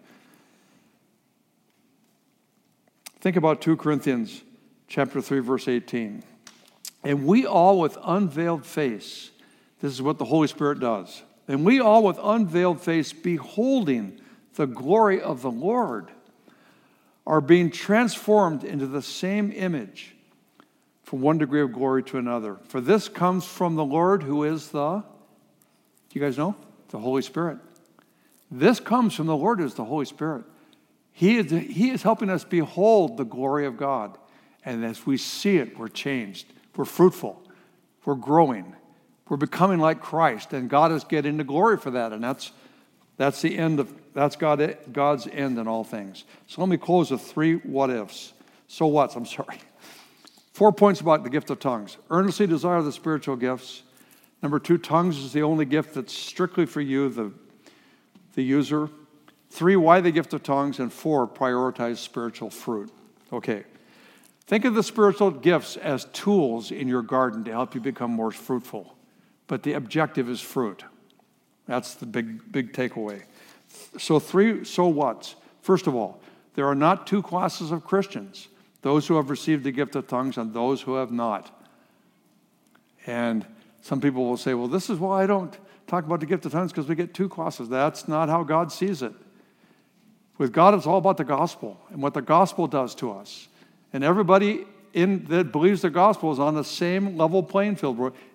Think about two Corinthians chapter three, verse eighteen. And we all with unveiled face, this is what the Holy Spirit does. And we all with unveiled face, beholding the glory of the Lord, are being transformed into the same image from one degree of glory to another. For this comes from the Lord who is the, do you guys know? The Holy Spirit. This comes from the Lord who is the Holy Spirit. He is, he is helping us behold the glory of God. And as we see it, we're changed. We're fruitful. We're growing. We're becoming like Christ. And God is getting the glory for that. And that's that's the end of, that's God, God's end in all things. So let me close with three what-ifs. So what's, I'm sorry. Four points about the gift of tongues. Earnestly desire the spiritual gifts. Number two, tongues is the only gift that's strictly for you, the, the user. Three, why the gift of tongues. And four, prioritize spiritual fruit. Okay. Think of the spiritual gifts as tools in your garden to help you become more fruitful. But the objective is fruit. That's the big, big takeaway. So three, so what's? First of all, there are not two classes of Christians. Those who have received the gift of tongues and those who have not. And some people will say, well, this is why I don't talk about the gift of tongues, because we get two classes. That's not how God sees it. With God, it's all about the gospel and what the gospel does to us. And everybody in that believes the gospel is on the same level playing field.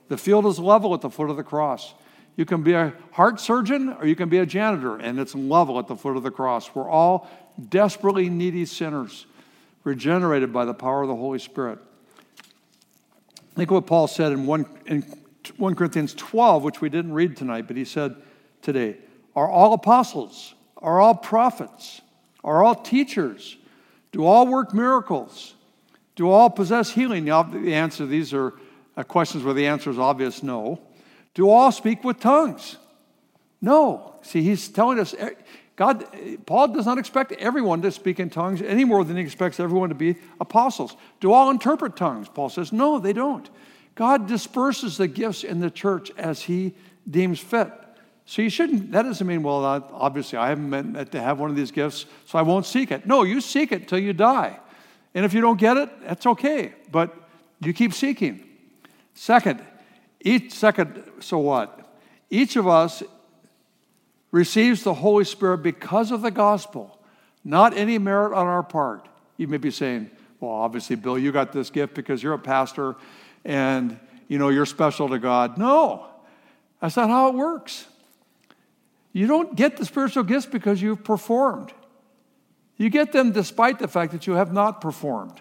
The field is level at the foot of the cross. You can be a heart surgeon or you can be a janitor, and it's level at the foot of the cross. We're all desperately needy sinners, regenerated by the power of the Holy Spirit. Think of what Paul said in one, in First Corinthians twelve, which we didn't read tonight, but he said today, are all apostles, are all prophets, are all teachers, do all work miracles, do all possess healing? The answer, these are questions where the answer is obvious, no. Do all speak with tongues? No. See, he's telling us, God, Paul does not expect everyone to speak in tongues any more than he expects everyone to be apostles. Do all interpret tongues? Paul says, no, they don't. God disperses the gifts in the church as he deems fit. So you shouldn't, that doesn't mean, well, obviously I haven't meant to have one of these gifts, so I won't seek it. No, you seek it till you die. And if you don't get it, that's okay. But you keep seeking. Second, each second, so what? Each of us receives the Holy Spirit because of the gospel, not any merit on our part. You may be saying, well, obviously, Bill, you got this gift because you're a pastor and, you know, you're special to God. No, that's not how it works. You don't get the spiritual gifts because you've performed. You get them despite the fact that you have not performed.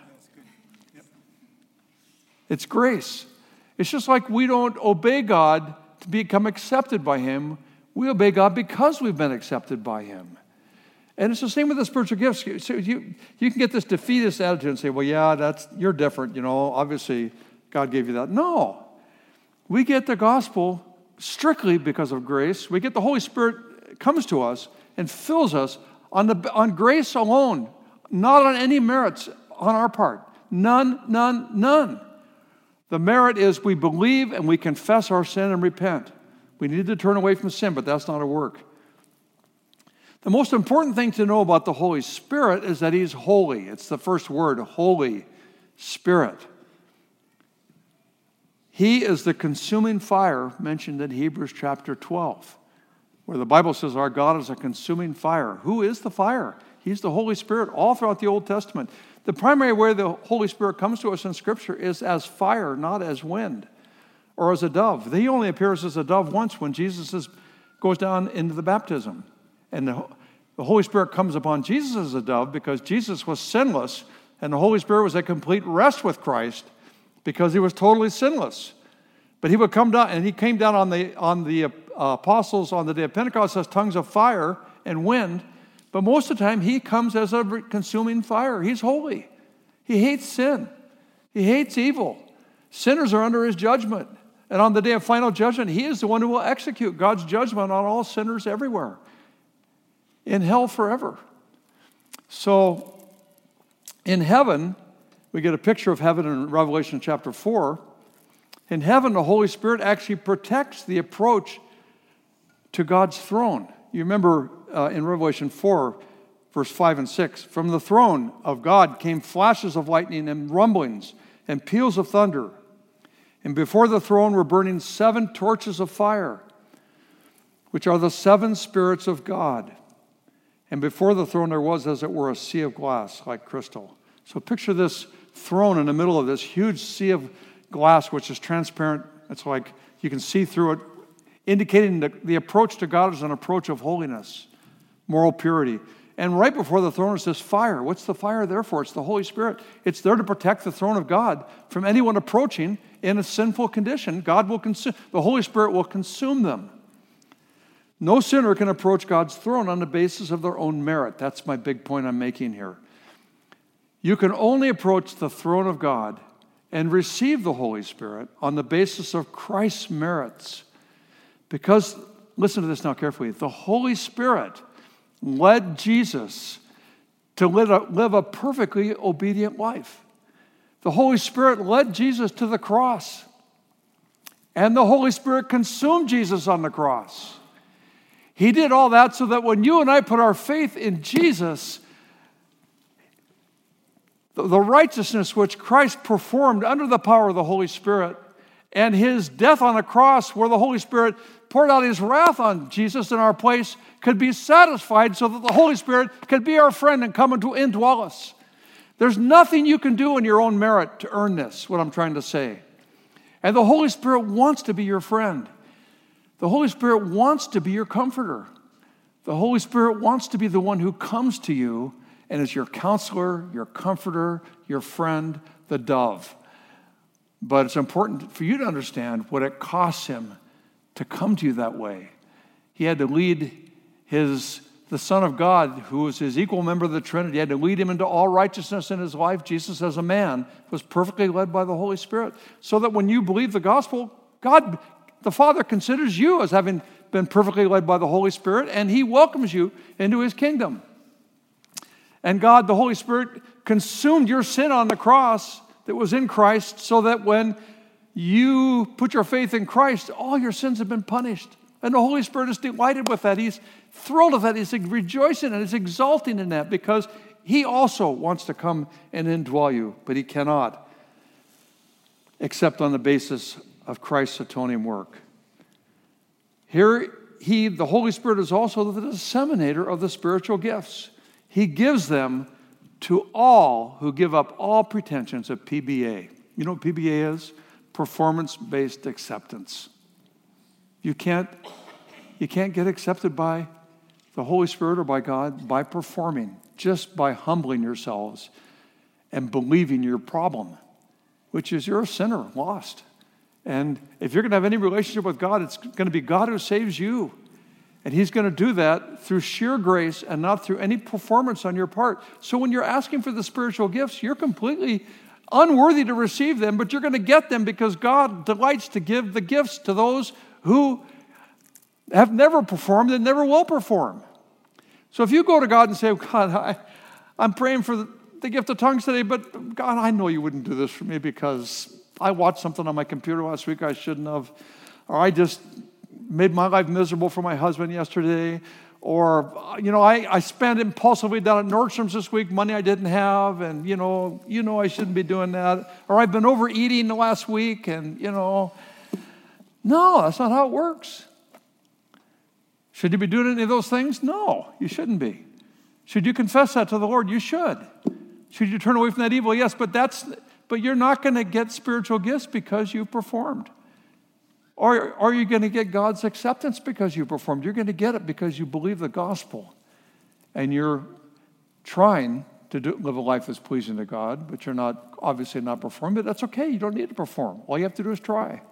It's grace. It's just like we don't obey God to become accepted by him. We obey God because we've been accepted by him. And it's the same with the spiritual gifts. So you, you can get this defeatist attitude and say, well, yeah, that's you're different. You know, obviously, God gave you that. No. We get the gospel strictly because of grace. We get the Holy Spirit comes to us and fills us on, the, on grace alone, not on any merits on our part. None, none, none. The merit is we believe and we confess our sin and repent. We need to turn away from sin, but that's not a work. The most important thing to know about the Holy Spirit is that he's holy. It's the first word, Holy Spirit. He is the consuming fire mentioned in Hebrews chapter twelve, where the Bible says our God is a consuming fire. Who is the fire? He's the Holy Spirit all throughout the Old Testament. The primary way the Holy Spirit comes to us in Scripture is as fire, not as wind or as a dove. He only appears as a dove once when Jesus is, goes down into the baptism. And the, the Holy Spirit comes upon Jesus as a dove because Jesus was sinless, and the Holy Spirit was at complete rest with Christ because he was totally sinless. But he would come down, and he came down on the, on the uh, apostles on the day of Pentecost as tongues of fire and wind. But most of the time, he comes as a consuming fire. He's holy. He hates sin. He hates evil. Sinners are under his judgment. And on the day of final judgment, he is the one who will execute God's judgment on all sinners everywhere, in hell forever. So, in heaven, we get a picture of heaven in Revelation chapter four. In heaven, the Holy Spirit actually protects the approach to God's throne. You remember uh, in Revelation four, verse five and six, from the throne of God came flashes of lightning and rumblings and peals of thunder. And before the throne were burning seven torches of fire, which are the seven spirits of God. And before the throne there was, as it were, a sea of glass like crystal. So picture this throne in the middle of this huge sea of glass, which is transparent. It's like you can see through it, indicating that the approach to God is an approach of holiness, moral purity. And right before the throne is this fire. What's the fire there for? It's the Holy Spirit. It's there to protect the throne of God from anyone approaching in a sinful condition. God will consume, the Holy Spirit will consume them. No sinner can approach God's throne on the basis of their own merit. That's my big point I'm making here. You can only approach the throne of God and receive the Holy Spirit on the basis of Christ's merits. Because, listen to this now carefully, the Holy Spirit led Jesus to live a, live a perfectly obedient life. The Holy Spirit led Jesus to the cross. And the Holy Spirit consumed Jesus on the cross. He did all that so that when you and I put our faith in Jesus, the, the righteousness which Christ performed under the power of the Holy Spirit and his death on the cross where the Holy Spirit poured out his wrath on Jesus in our place could be satisfied so that the Holy Spirit could be our friend and come into indwell us. There's nothing you can do in your own merit to earn this, what I'm trying to say. And the Holy Spirit wants to be your friend. The Holy Spirit wants to be your comforter. The Holy Spirit wants to be the one who comes to you and is your counselor, your comforter, your friend, the dove. But it's important for you to understand what it costs him to come to you that way. He had to lead his the Son of God, who was his equal member of the Trinity. He had to lead him into all righteousness in his life. Jesus, as a man, was perfectly led by the Holy Spirit, so that when you believe the gospel, God, the Father, considers you as having been perfectly led by the Holy Spirit, and he welcomes you into his kingdom. And God, the Holy Spirit, consumed your sin on the cross that was in Christ, so that when you put your faith in Christ, all your sins have been punished. And the Holy Spirit is delighted with that. He's thrilled with that. He's rejoicing and he's exulting in that, because he also wants to come and indwell you, but he cannot except on the basis of Christ's atoning work. Here, he, the Holy Spirit, is also the disseminator of the spiritual gifts. He gives them to all who give up all pretensions of P B A. You know what P B A is? Performance-based acceptance. You can't, you can't get accepted by the Holy Spirit or by God by performing, just by humbling yourselves and believing your problem, which is you're a sinner, lost. And if you're going to have any relationship with God, it's going to be God who saves you. And he's going to do that through sheer grace and not through any performance on your part. So when you're asking for the spiritual gifts, you're completely unworthy to receive them, but you're going to get them because God delights to give the gifts to those who have never performed and never will perform. So if you go to God and say, God, I, I'm praying for the, the gift of tongues today, but God, I know you wouldn't do this for me because I watched something on my computer last week I shouldn't have, or I just made my life miserable for my husband yesterday, or, you know, I, I spent impulsively down at Nordstrom's this week, money I didn't have, and, you know, you know I shouldn't be doing that, or I've been overeating the last week, and, you know, no, that's not how it works. Should you be doing any of those things? No, you shouldn't be. Should you confess that to the Lord? You should. Should you turn away from that evil? Yes, but that's, but you're not going to get spiritual gifts because you performed. Or are you going to get God's acceptance because you performed? You're going to get it because you believe the gospel. And you're trying to do, live a life that's pleasing to God, but you're not, obviously not performing. But that's okay. You don't need to perform. All you have to do is try.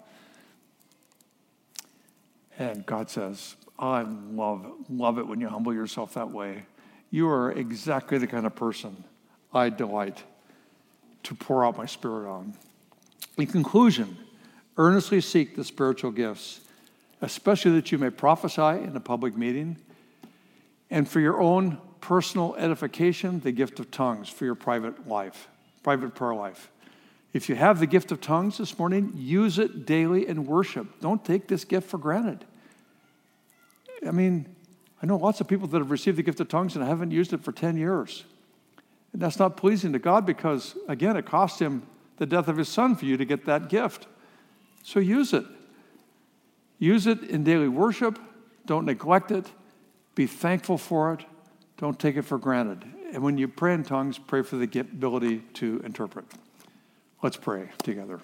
And God says, I love, love it when you humble yourself that way. You are exactly the kind of person I delight to pour out my Spirit on. In conclusion, earnestly seek the spiritual gifts, especially that you may prophesy in a public meeting, and for your own personal edification, the gift of tongues for your private life, private prayer life. If you have the gift of tongues this morning, use it daily in worship. Don't take this gift for granted. I mean, I know lots of people that have received the gift of tongues and haven't used it for ten years. And that's not pleasing to God because, again, it cost him the death of his son for you to get that gift. So use it. Use it in daily worship. Don't neglect it. Be thankful for it. Don't take it for granted. And when you pray in tongues, pray for the ability to interpret. Let's pray together.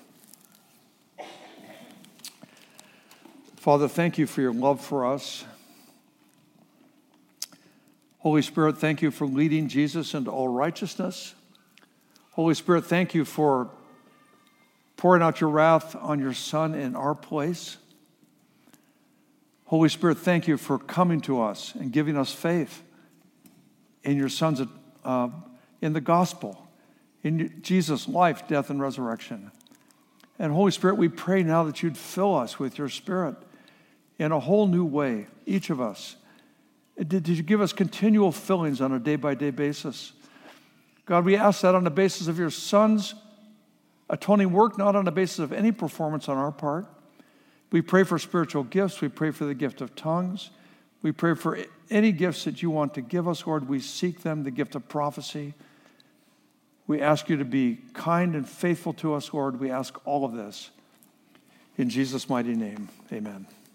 Father, thank you for your love for us. Holy Spirit, thank you for leading Jesus into all righteousness. Holy Spirit, thank you for pouring out your wrath on your Son in our place. Holy Spirit, thank you for coming to us and giving us faith in your Son's, uh, in the gospel, in Jesus' life, death, and resurrection. And Holy Spirit, we pray now that you'd fill us with your Spirit in a whole new way, each of us. Did, did you give us continual fillings on a day-by-day basis? God, we ask that on the basis of your Son's atoning work, not on the basis of any performance on our part. We pray for spiritual gifts. We pray for the gift of tongues. We pray for any gifts that you want to give us, Lord. We seek them, the gift of prophecy. We ask you to be kind and faithful to us, Lord. We ask all of this in Jesus' mighty name. Amen.